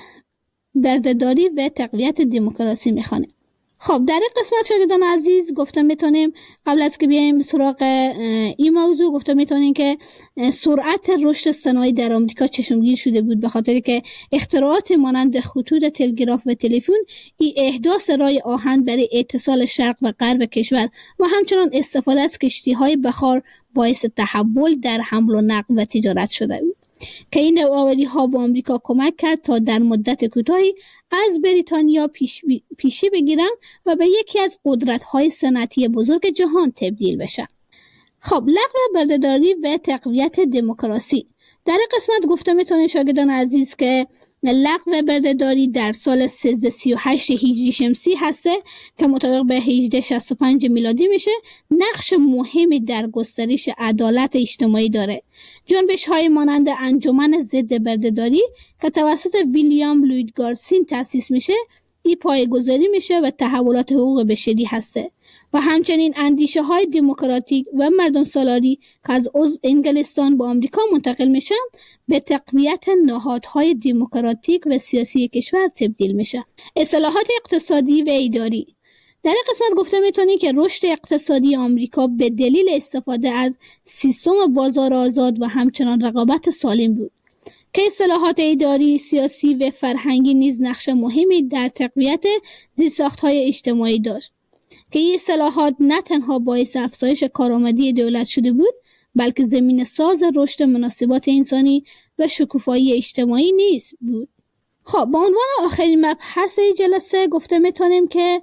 بردهداری و تقویت دموکراسی میخوانیم. خب در این قسمت شاگردان عزیز گفته میتونیم قبل از که بیایم سراغ این موضوع گفته میتونیم که سرعت رشد صنایع در آمریکا چشمگیر شده بود به خاطر که اختراعات مانند خطوط تلگراف و تلفن، این احداث راه آهن برای اتصال شرق و غرب کشور و همچنان استفاده از کشتی‌های بخار باعث تحول در حمل و نقل و تجارت شده بود که این نوآوری ها به آمریکا کمک کرد تا در مدت کوتاهی از بریتانیا پیش بی... پیشی بگیرن و به یکی از قدرت‌های صنعتی بزرگ جهان تبدیل بشن. خب لغو بردهداری و تقویت دموکراسی. در این قسمت گفته میتونه شاگردان عزیز که لغو بردهداری در سال سیزده سی و هشت هجری شمسی هسته که مطابق به هجده شصت و پنج میلادی میشه. نقش مهمی در گسترش عدالت اجتماعی داره. جنبش های مانند انجمن ضد بردهداری که توسط ویلیام لوید گارسین تأسیس میشه، این پایه‌گذاری میشه و تحولات حقوق بشری هسته و همچنین اندیشه های دموکراتیک و مردم سالاری که از عضو انگلستان به آمریکا منتقل میشن به تقویت نهادهای دموکراتیک و سیاسی کشور تبدیل میشه. اصلاحات اقتصادی و اداری. در این قسمت گفته میتونی که رشد اقتصادی آمریکا به دلیل استفاده از سیستم بازار آزاد و همچنان رقابت سالم بود که اصلاحات اداری، سیاسی و فرهنگی نیز نقش مهمی در تقویت زیرساخت‌های اجتماعی داشت که این اصلاحات نه تنها باعث افزایش کارآمدی دولت شده بود بلکه زمین ساز رشد مناسبات انسانی و شکوفایی اجتماعی نیز بود. خب با عنوان آخرین مبحث جلسه گفته میتونیم که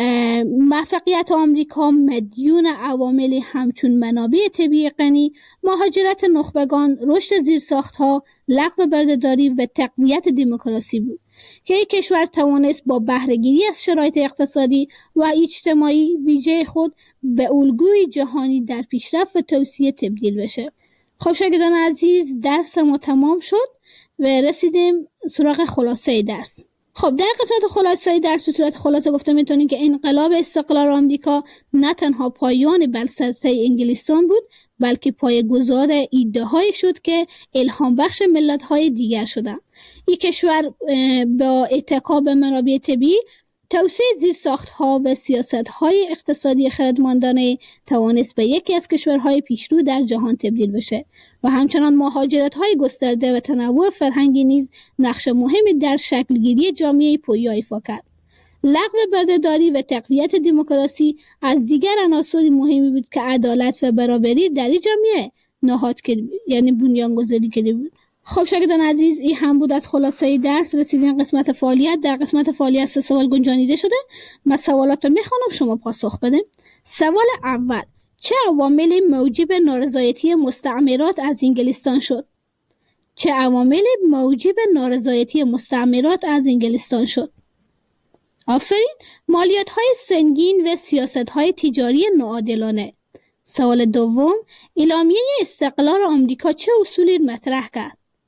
موفقیت آمریکا مدیون عواملی همچون منابع طبیعی غنی، مهاجرت نخبگان، رشد زیرساخت‌ها، لغو بردهداری و تقویت دموکراسی بود که یک کشور توانست با بهره‌گیری از شرایط اقتصادی و اجتماعی ویژه خود به الگوی جهانی در پیشرفت و توسعه تبدیل بشه. خب شاگردان عزیز درس ما تمام شد و رسیدیم سراغ خلاصه درس. خب در قسمت خلاصه درس به صورت خلاصه گفته میتونیم که انقلاب استقلال آمریکا نه تنها پایان بر سلطه انگلستان بود بلکه پایه‌گذار ایده‌هایی شد که الهام بخش ملت‌های دیگر شدند. این کشور با اتکا به منابع طبیعی، توسعه زیرساخت‌ها و سیاست‌های اقتصادی خردمندانه توانست به یکی از کشورهای پیشرو در جهان تبدیل بشه و همچنان مهاجرت‌های گسترده و تنوع فرهنگی نیز نقش مهمی در شکلگیری جامعه پویا ایفا کرد. لغو بردهداری و تقویت دموکراسی از دیگر عناصر مهمی بود که عدالت و برابری در این جامعه نهاد کرد، یعنی بنیانگذاری کرده بود. خب شاگردان عزیز این هم بود از خلاصه درس. رسیدیم قسمت فعالیت. در قسمت فعالیت سه سوال گنجانیده شده. من سوالات رو میخوانم شما پاسخ بدیم. سوال اول: چه عواملی موجب نارضایتی مستعمرات از انگلستان شد؟ چه عواملی موجب نارضایتی مستعمرات از انگلستان شد؟ آفرین. مالیات‌های سنگین و سیاست‌های تجاری ناعادلانه. سوال دوم: اعلامیه استقلال آمریکا چه اصولی مطرح کرد؟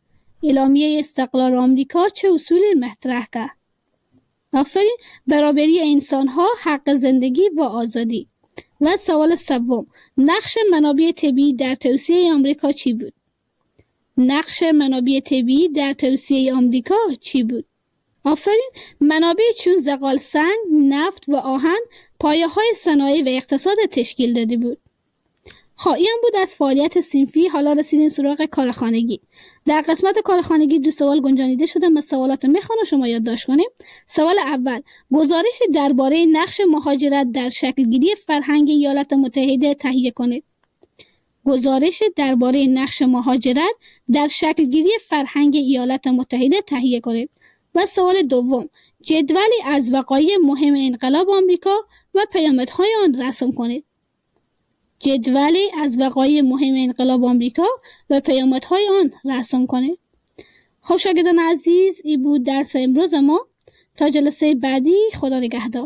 اعلامیه استقلال آمریکا چه اصولی مطرح کرد؟ آفرین. برابری انسان ها، حق زندگی و آزادی. و سوال سوم، نقش منابع طبیعی در توسعه آمریکا چی بود؟ نقش منابع طبیعی در توسعه آمریکا چی بود؟ آفرین. منابع چون زغال سنگ، نفت و آهن پایه های صنایع و اقتصاد تشکیل داده بود. خب این بود از فعالیت صنفی. حالا رسیدیم سراغ کارخانگی. در قسمت کارخانگی دو سوال گنجانیده شده. من سوالات میخوام شما یادداشت کنیم. سوال اول، گزارش درباره نقش مهاجرت در شکلگیری فرهنگ ایالات متحده تهیه کنید. گزارش درباره نقش مهاجرت در شکلگیری فرهنگ ایالات متحده تهیه کنید. و سوال دوم، جدولی از وقایع مهم انقلاب آمریکا و پیامدهای آن رسم کنید. جدولی از وقایع مهم انقلاب آمریکا و پیامدهای آن رسم کنید. خب شاگردان عزیز، این بود درس امروز ما. تا جلسه بعدی، خدا نگهدار.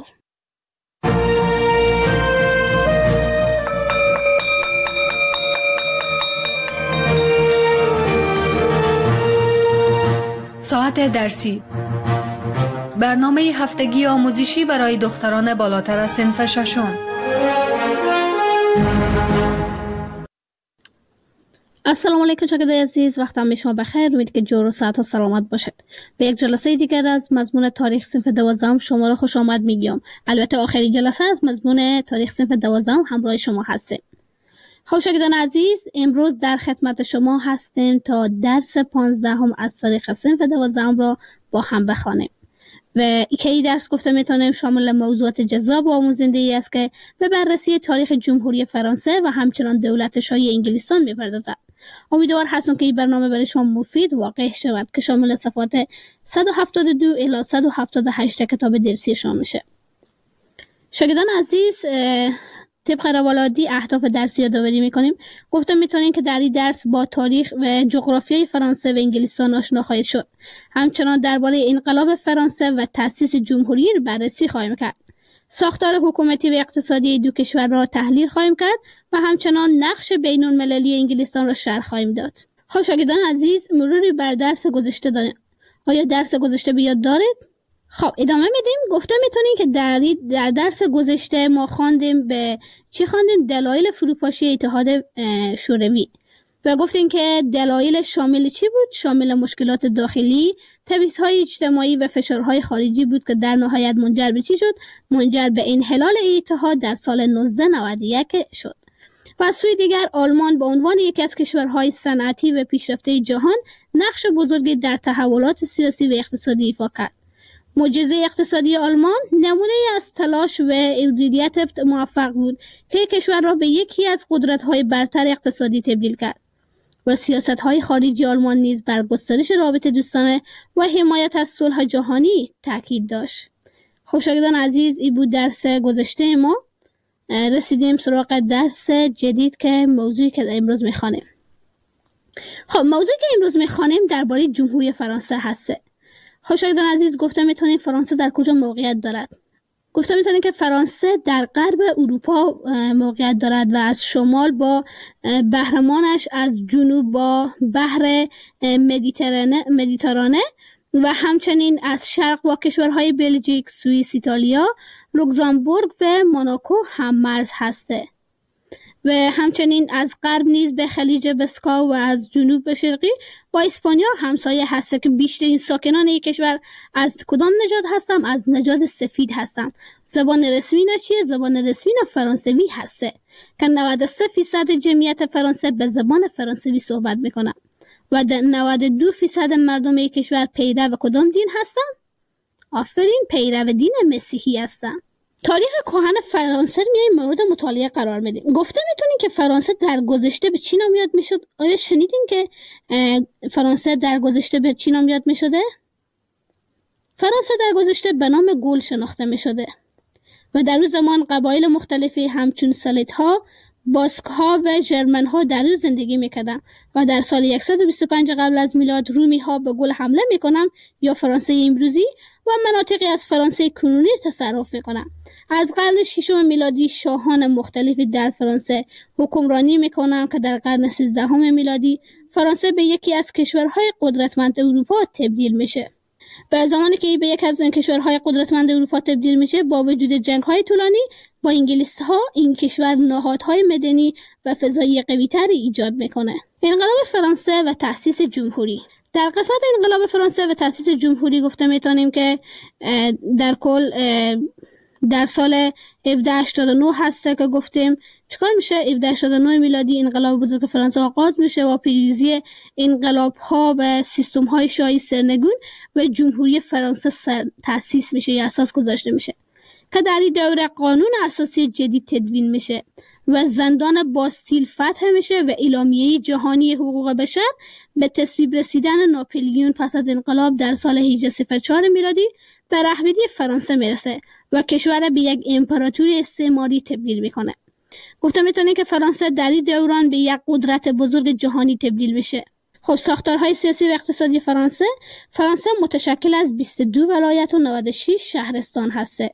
ساعت درسی، برنامه هفتگی آموزشی برای دختران بالاتر از صنف ششم. السلام علیکم شاگردان عزیز، وقت هم شما بخیر. امید که جور و صحت و سلامت باشید. به یک جلسه دیگر از مضمون تاریخ صنف دوازدهم شما را خوش آمد میگم. البته آخرین جلسه از مضمون تاریخ صنف دوازدهم همراه شما هستیم. خب شاگردان عزیز، امروز در خدمت شما هستیم تا درس پانزدهم از تاریخ صنف دوازدهم را با هم بخوانیم. و که این درس گفته میتونیم شامل موضوعات جذاب و آموزنده‌ای است که به بررسی تاریخ جمهوری فرانسه و همچنان دولت شاهی انگلستان میپردازد. امیدوار هستم که این برنامه برای شما مفید واقع شود که شامل صفحات صد و هفتاد و دو الی صد و هفتاد و هشت کتاب درسی شما میشه. شاگردان عزیز، طبق روال عادی اهداف درسی یادآوری میکنیم. گفتم میتونین که در این درس با تاریخ و جغرافیای فرانسه و انگلستان آشنا خواهید شد. همچنان درباره انقلاب فرانسه و تأسیس جمهوری رو بررسی خواهیم کرد. ساختار حکومتی و اقتصادی دو کشور را تحلیل خواهیم کرد و همچنان نقش بین المللی انگلستان را شرح خواهیم داد. خب شاگردان عزیز، مروری بر درس گذشته داریم. آیا درس گذشته به یاد دارید؟ خب ادامه میدیم. گفته میتونیم که در در درس گذشته ما خواندیم به چی خواندیم؟ دلایل فروپاشی اتحاد شوروی. و گفتیم که دلایل شامل چی بود؟ شامل مشکلات داخلی، تبعیض‌های اجتماعی و فشارهای خارجی بود که در نهایت منجر به چی شد؟ منجر به انحلال اتحاد در سال نوزده نود و یک شد. و از سوی دیگر آلمان به عنوان یکی از کشورهای صنعتی و پیشرفته جهان نقش بزرگی در تحولات سیاسی و اقتصادی ایفا کرد. معجزه اقتصادی آلمان نمونه از تلاش و مدیریت موفق بود که کشور را به یکی از قدرت‌های برتر اقتصادی تبدیل کرد. و سیاست‌های خارجی آلمان نیز بر گسترش رابطه دوستانه و حمایت از صلح جهانی تاکید داشت. خب شاگردان عزیز، این بود درس گذشته ما. رسیدیم سراغ درس جدید که موضوعی که امروز می‌خوانیم. خب موضوعی که امروز می‌خوانیم درباره جمهوری فرانسه هسته. خب شاگردان عزیز، گفته میتونید فرانسه در کجا موقعیت دارد؟ گفته میتونید که فرانسه در غرب اروپا موقعیت دارد و از شمال با بحرمانش، از جنوب با بحر مدیترانه مدیترانه و همچنین از شرق با کشورهای بلژیک، سوئیس، ایتالیا، لوکزامبورگ و موناکو هم مرز هسته. و همچنین از غرب نیز به خلیج بسکا و از جنوب به شرقی با اسپانیا همسایه هسته که بیشترین ساکنان یک کشور از کدام نژاد هستن؟ از نژاد سفید هستن. زبان رسمی نه چیه؟ زبان رسمی نه فرانسوی هسته که نود و سه درصد جمعیت فرانسه به زبان فرانسوی صحبت میکنن و نود و دو درصد مردم یک کشور پیرو کدام دین هستن؟ آفرین، پیرو دین مسیحی هستن. تاریخ کهن فرانسه رو میایم مورد مطالعه قرار میدیم. گفته میتونین که فرانسه در گذشته به چی نام یاد میشد؟ آیا شنیدین که فرانسه در گذشته به چی نام یاد میشده؟ فرانسه در گذشته به نام گول شناخته میشده و در اون زمان قبایل مختلفی همچون سلیت‌ها، باسک‌ها و ژرمن‌ها در اون زندگی میکردن و در سال صد و بیست و پنج قبل از میلاد رومی‌ها به گول حمله میکنن یا فرانسه امروزی و مناطقی از فرانسه کنونی تصرف میکنن. از قرن ششم میلادی شاهان مختلفی در فرانسه حکمرانی میکنن که در قرن سیزدهم میلادی فرانسه به یکی از کشورهای قدرتمند اروپا تبدیل میشه. و زمانی که به یکی از کشورهای قدرتمند اروپا تبدیل میشه، با وجود جنگ‌های طولانی با انگلیس‌ها، این کشور نهادهای مدنی و فضایی قوی‌تری ایجاد میکنه. انقلاب فرانسه و تأسیس جمهوری. در قسمت انقلاب فرانسه و تأسیس جمهوری گفته میتونیم که در کل در سال هفده هشتاد و نه هسته که گفتیم چیکار میشه. هفده هشتاد و نه میلادی انقلاب بزرگ فرانسه آغاز میشه و پیروزی انقلاب ها و سیستم های شاهی سرنگون و جمهوری فرانسه تأسیس میشه یا اساس گذاشته میشه که در این دوره قانون اساسی جدید تدوین میشه و زندان باستیل فتح میشه و اعلامیه جهانی حقوق بشر به تصویب رسیدن ناپلیون پس از انقلاب در سال هجده صفر چهار میلادی به رهبری فرانسه میرسه و کشور به یک امپراتوری استعماری تبدیل میکنه. گفته میتونه که فرانسه در این دوران به یک قدرت بزرگ جهانی تبدیل میشه. خب ساختارهای سیاسی و اقتصادی فرانسه فرانسه متشکل از بیست و دو ولایت و نود و شش شهرستان هسته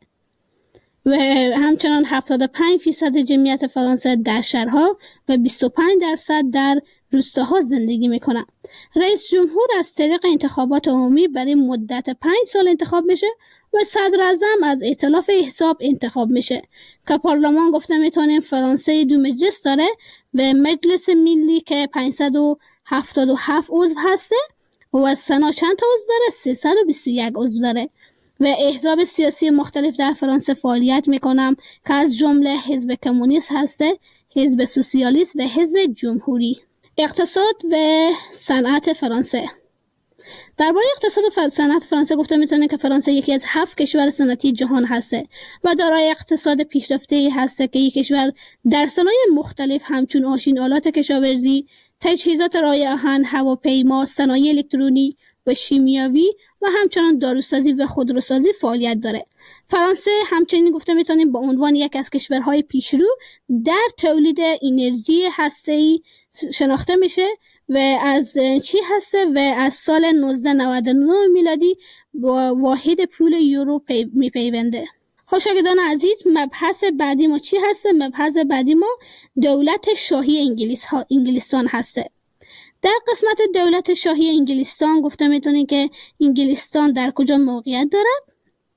و همچنان هفتاد و پنج فیصد جمعیت فرانسه در شهرها و بیست و پنج درصد در روستاها زندگی میکنن. رئیس جمهور از طریق انتخابات عمومی برای مدت پنج سال انتخاب میشه و صدر اعظم از ائتلاف احزاب انتخاب میشه که پارلمان گفته میتونیم فرانسه دو مجلس داره و مجلس ملی که پانصد و هفتاد و هفت عضو هسته و سنا چند تا عضو داره؟ سیصد و بیست و یک عضو داره و احزاب سیاسی مختلف در فرانسه فعالیت میکنم که از جمله حزب کمونیست هسته، حزب سوسیالیست و حزب جمهوری. اقتصاد و صنعت فرانسه. درباره اقتصاد و صنعت فرانسه گفته میتونه که فرانسه یکی از هفت کشور صنعتی جهان هسته و دارای اقتصاد پیشرفته هسته که یک کشور در صنایع مختلف همچون ماشین آلات کشاورزی، تجهیزات رای آهن، هواپیما، صنایع الکترونی و شیمیایی و همچنان داروسازی و خودروسازی فعالیت داره. فرانسه همچنین گفته میتونیم به عنوان یک از کشورهای پیشرو در تولید انرژی هسته‌ای شناخته میشه و از چی هسته و از سال نوزده نود و نه میلادی با واحد پول یورو پی میپیونده. خوشگدان عزیز، مبحث بعدی ما چی هسته؟ مبحث بعدی ما دولت شاهی انگلیس ها انگلستان هسته. در قسمت دولت شاهی انگلستان گفته میتونید که انگلستان در کجا موقعیت دارد؟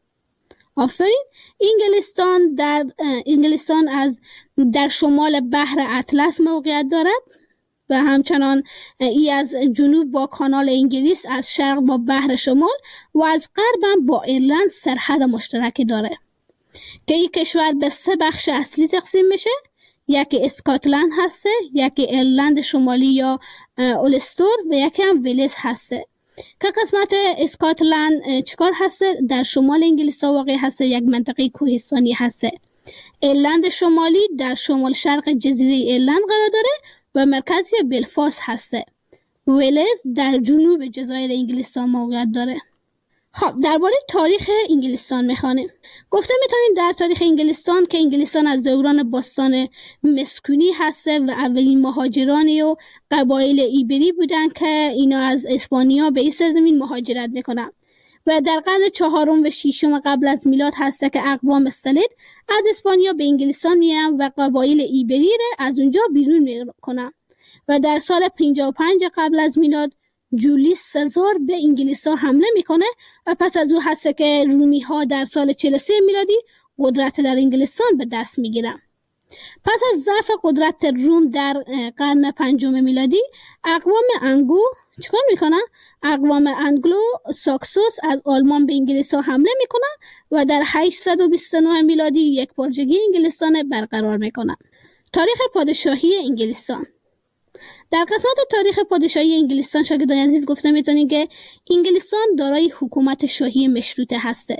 آفرین، انگلستان در انگلستان از در شمال بحر اطلس موقعیت دارد و همچنان ای از جنوب با کانال انگلیس، از شرق با بحر شمال و از غرب هم با ایرلند سرحد مشترک داره که این کشور به سه بخش اصلی تقسیم میشه. یکی اسکاتلند هسته، یکی ایرلند شمالی یا اولستور و یکی هم ویلز هسته که قسمت اسکاتلند چیکار هسته؟ در شمال انگلیس واقع هسته، یک منطقه کوهستانی هسته. ایرلند شمالی در شمال شرق جزیره ایرلند قرار داره و مرکزی بلفاست هسته. ویلز در جنوب جزایر انگلستان موقعیت داره. خب درباره تاریخ انگلستان میخوانیم. گفته میتونیم در تاریخ انگلستان که انگلستان از دوران باستان مسکونی هسته و اولین مهاجرانی و قبایل ایبری بودن که اینا از اسپانیا به این سرزمین مهاجرت میکنن و در قرن چهارم و ششم قبل از میلاد هسته که اقوام سلید از اسپانیا به انگلستان میان و قبایل ایبری را از اونجا بیرون میکنن و در سال پنجاه و پنج قبل از میلاد جولیس سزار به انگلیس ها حمله میکنه و پس از او هسته که رومی ها در سال چهل و سه میلادی قدرت در انگلستان به دست میگیرن. پس از ضعف قدرت روم در قرن پنجم میلادی اقوام انگو چیکار میکنن؟ اقوام انگلو ساکسوس از آلمان به انگلیس ها حمله میکنن و در هشتصد و بیست و نه میلادی یک پارچگی انگلستان برقرار میکنن. تاریخ پادشاهی انگلستان. در قسمت تاریخ پادشاهی انگلستان شاگردان عزیز گفته میتونید که انگلستان دارای حکومت شاهی مشروطه هسته.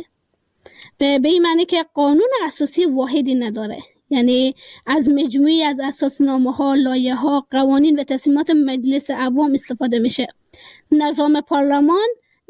به این معنی که قانون اساسی واحدی نداره، یعنی از مجموعی از اساسنامه‌ها، لایحه‌ها، قوانین و تصمیمات مجلس عوام استفاده میشه. نظام پارلمان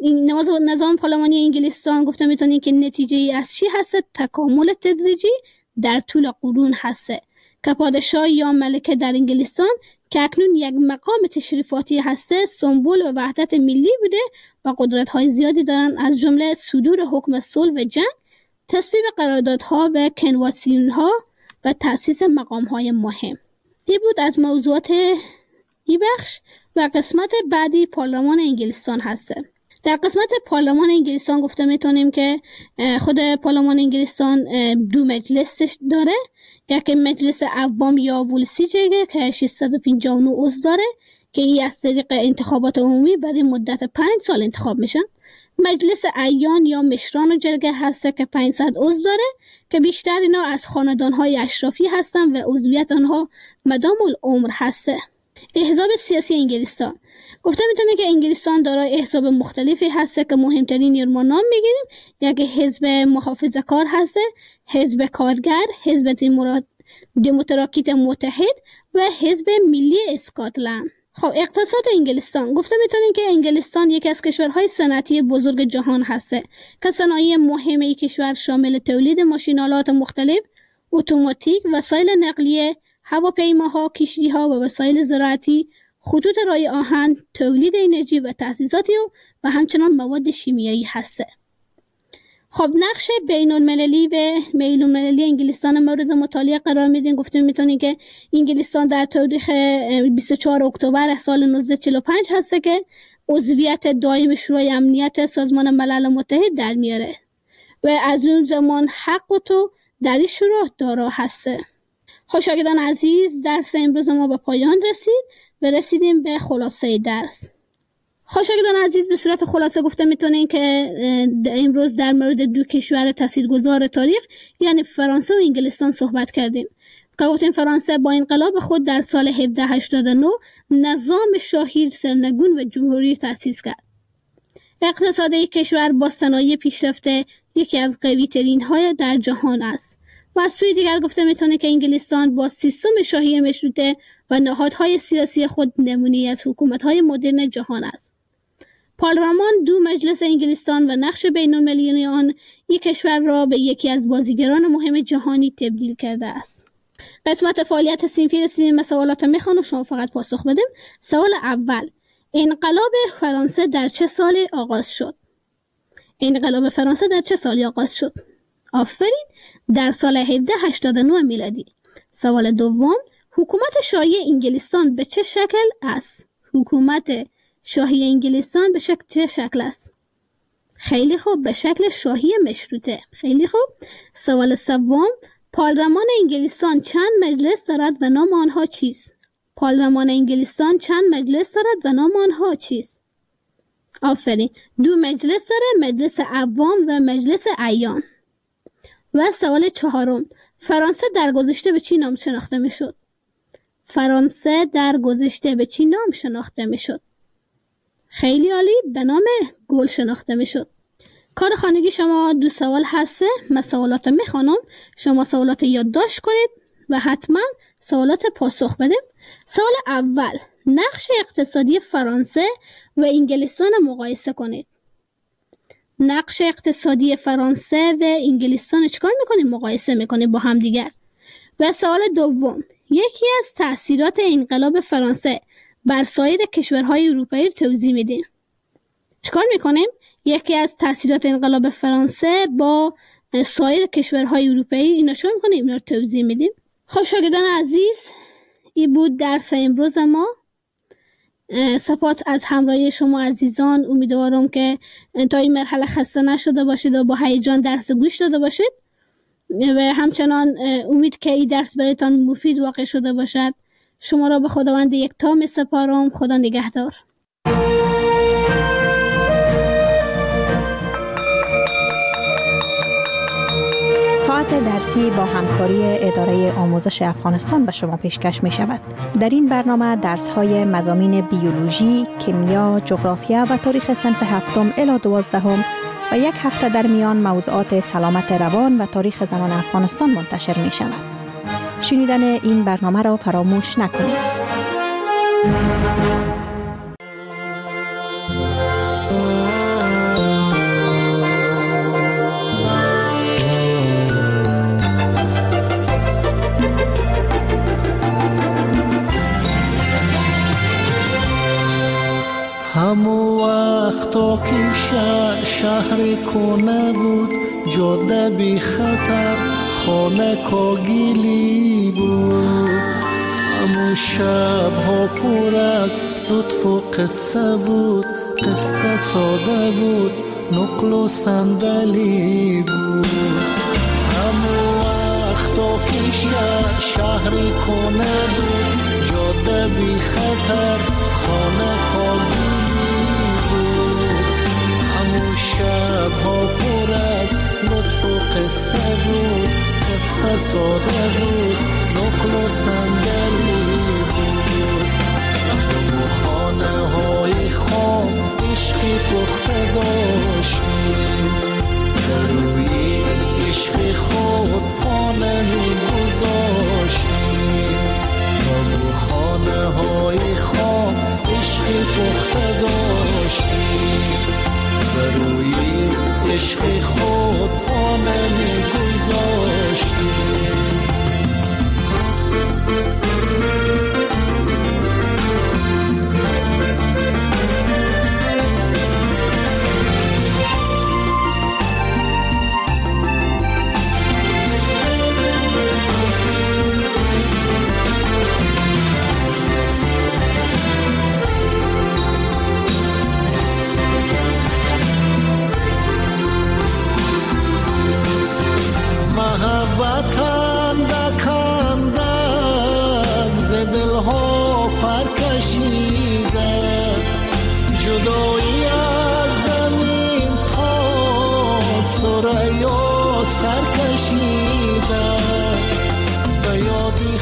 نظام پارلمانی انگلستان گفته میتونید که نتیجه از چی هست؟ تکامل تدریجی در طول قرون هسته که پادشاه یا ملکه در انگلستان که اکنون یک مقام تشریفاتی هسته سمبل و وحدت ملی بوده و قدرت‌های زیادی دارن، از جمله صدور حکم صلح و جنگ، تصویب قراردادها و کنوانسیون‌ها و تأسیس مقام‌های مهم. این بود از موضوعات این بخش و قسمت بعدی پارلمان انگلستان هسته. در قسمت پارلمان انگلستان گفته میتونیم که خود پارلمان انگلستان دو مجلس داره، یکی مجلس عوام یا ولسیجه که ششصد و پنجاه و نه عضو داره که این از طریق انتخابات عمومی برای مدت پنج سال انتخاب میشن. مجلس اعیان یا مشران و جرگه هسته که پانصد عضو داره که بیشتر اینا از خاندانهای اشرافی هستن و عضویت آنها مدام العمر هسته. احزاب سیاسی انگلستان گفته میتونه که انگلستان دارای احزاب مختلفی هسته که مهمترین رو ما نام میگیریم. یک حزب محافظه‌کار هسته، حزب کارگر، حزب دموکراتیک متحد و حزب ملی اسکاتلند. خب اقتصاد انگلستان گفته میتونیم که انگلستان یکی از کشورهای صنعتی بزرگ جهان هسته که صنایع مهم این کشور شامل تولید ماشین‌آلات مختلف، اتوماتیک، وسایل نقلیه، هواپیماها، کشتی‌ها و وسایل زراعتی، خطوط رای آهن، تولید انرژی و تأسیساتی و, و همچنان مواد شیمیایی هسته. خب نقش بین المللی و بین المللی انگلستان مورد مطالعه قرار میدین. گفته میتونین که انگلستان در تاریخ بیست و چهارم اکتبر سال نوزده و چهل و پنج هسته که عضویت دائم شورای امنیت سازمان ملل متحد در میاره و از اون زمان حق و تو در این شورا دارا هسته. خب شاگردان عزیز، درس امروز ما به پایان رسید و رسیدیم به خلاصه درس. خب شاگردان عزیز، به صورت خلاصه گفته میتونین که امروز در مورد دو کشور تاثیرگذار تاریخ یعنی فرانسه و انگلستان صحبت کردیم که گفتیم فرانسه با انقلاب خود در سال هفده هشتاد و نه نظام شاهی سرنگون و جمهوری تأسیس کرد. اقتصاد کشور با صنایع پیشرفته یکی از قوی ترین های در جهان است و از سوی دیگر گفته میتونه که انگلستان با سیستم شاهی مشروطه و نهادهای سیاسی خود نمونه‌ای از حکومت‌های مدرن جهان است. پارلمان دو مجلس انگلستان و نقش بین‌المللی آن یک کشور را به یکی از بازیگران مهم جهانی تبدیل کرده است. قسمت فعالیت صنفی رسیدیم به سوالات میخوام و شما فقط پاسخ بدیم. سوال اول: انقلاب فرانسه در چه سالی آغاز شد؟ انقلاب فرانسه در چه سالی آغاز شد؟ آفرین، در سال هفده هشتاد و نه میلادی. سوال دوم: حکومت شاهی انگلستان به چه شکل است؟ حکومت شاهی انگلستان به شکل چه شکل است؟ خیلی خوب، به شکل شاهی مشروطه. خیلی خوب. سوال سوم: پارلمان انگلستان چند مجلس دارد و نام آنها چیست؟ پارلمان انگلستان چند مجلس دارد و نام آنها چیست؟ آفرین، دو مجلس داره، مجلس عوام و مجلس اعیان. و سوال چهارم: فرانسه در گذشته به چی نام شناخته می شد؟ فرانسه در گذشته به چی نام شناخته می شد؟ خیلی عالی، به نام گل شناخته می شد. کار خانگی شما دو سوال هسته. من سوالات می خوانم، شما سوالات یادداشت کنید و حتما سوالات پاسخ بدیم. سوال اول: نقش اقتصادی فرانسه و انگلستان مقایسه کنید. نقش اقتصادی فرانسه و انگلستان چیکار میکنیم؟ مقایسه میکنیم با هم دیگر. و سوال دوم: یکی از تأثیرات انقلاب فرانسه بر سایر کشورهای اروپایی توضیح میدیم. چیکار میکنیم؟ یکی از تأثیرات انقلاب فرانسه با سایر کشورهای اروپایی اینا چیکار میکنیم؟ اینا رو توضیح میدیم. خب شاگردان عزیز، این بود درس امروز ما. سپاس از همراهی شما عزیزان. امیدوارم که تا این مرحله خسته نشده باشید و با هیجان درس گوش داده باشید و همچنان امید که این درس برایتان مفید واقع شده باشد. شما را به خداوند یکتا می سپارم. خدا نگهدار. ساعت درسی با همکاری اداره آموزش افغانستان به شما پیشکش می شود. در این برنامه درس های مضامین بیولوژی، کیمیا، جغرافیا و تاریخ صنف هفتم الی دوازدهم و یک هفته در میان موضوعات سلامت روان و تاریخ زنان افغانستان منتشر می شود. شنیدن این برنامه را فراموش نکنید. همو وقتا که شهر کنه بود، جاده بی خطر، خانه کاگیلی بود. همو شب ها پر از لطف و قصه بود، قصه ساده بود، نقل و صندلی بود. همو وقتا که شهر شهری کنه بود، جاده بی خطر خانه کاغیلی بود. همو شبها پر از لطف و قصه بود، قصه ساده بود، نقل و صندلی بود. همو خانه های خام عشقی پخته داشتیم، در روی عشق خود پانه می گذاشتیم. همو خانه های خام عشقی پخته داشتیم، در روی عشق خود پانه می گذاشتیم. محبت اندک اندک ز دلها پر کشیده، جدایی از زمین تا ثریا سر کشیده. به یادی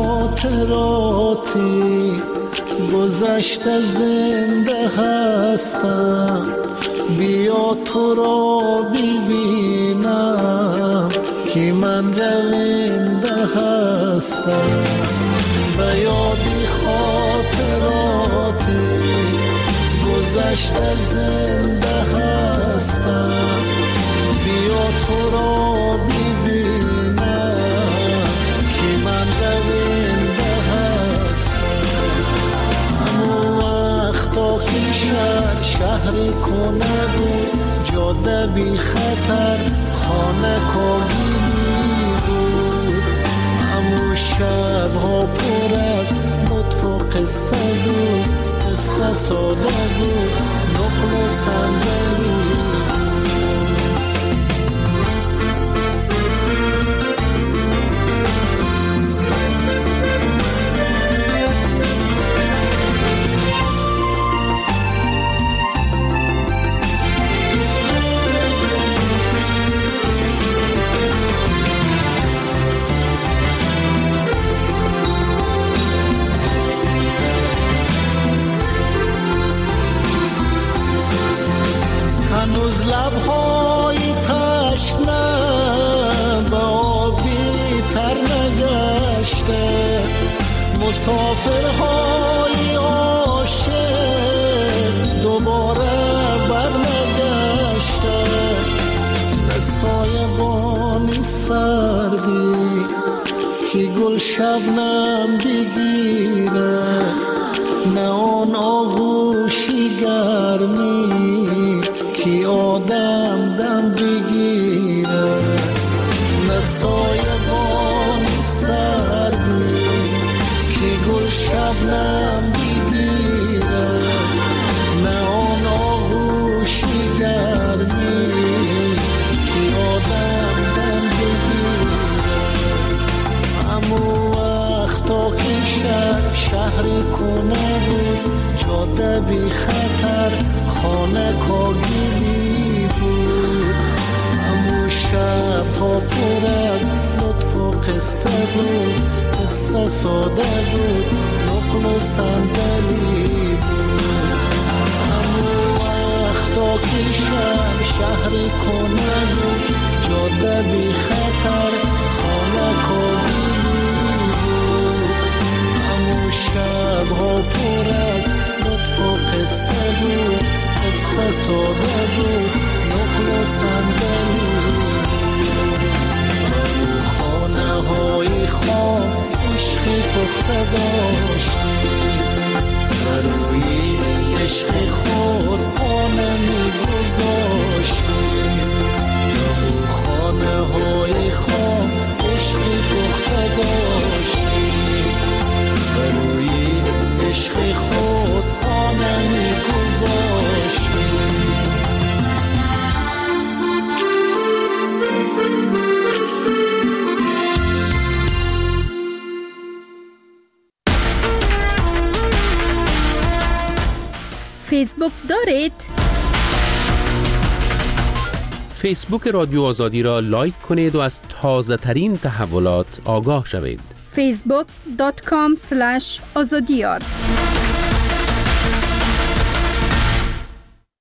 خاطراتی گذشته زنده هستم، بیا تو را ببینم که من رونده هستم. به یادی خاطراتی گذشته زنده هستم، بیا تو را ببینم که من رونده هستم. همو وقتا که شهر شهری کنه بود، جاده بی خطر خانه کاغیلی بود. همو شبها پر از لطف و قصه بود، قصه ساده بود، نقل و صندلی بود. هنوز لبهای تشنه به آبی تر نگشته، مسافرهای عاشق دوباره بر نگشته. به سایبانی سردی که گل شبنم بگیره، نه آن آغوشی گرمی که آدم دم بگیره. نه سایبانی سردی که گل شبنم بگیره، نه آن آغوشی گرمی که آدم دم بگیره. همو وقتا که شهر شهری کنه بود، جاده بی خطر خانه کاغیلی بود. همو شبها پر از لطف و قصه بود، قصه ساده بود، نقل و صندلی بود. همو وقتا که شهر شهری کنه بود، جاده بی خطر خانه کاغیلی بود. همو شبها پر از لطف و قصه بود، قصه ساده بود، نقل و صندلی بود. خانه های خام عشقی پخته داشتیم، بر روی عشق خود پانه می گذاشتیم. خانه های خام عشقی پخته داشتیم، بر روی عشق خود دارید؟ فیسبوک رادیو آزادی را لایک کنید و از تازه ترین تحولات آگاه شوید. فیسبوک دات کام سلش آزادیار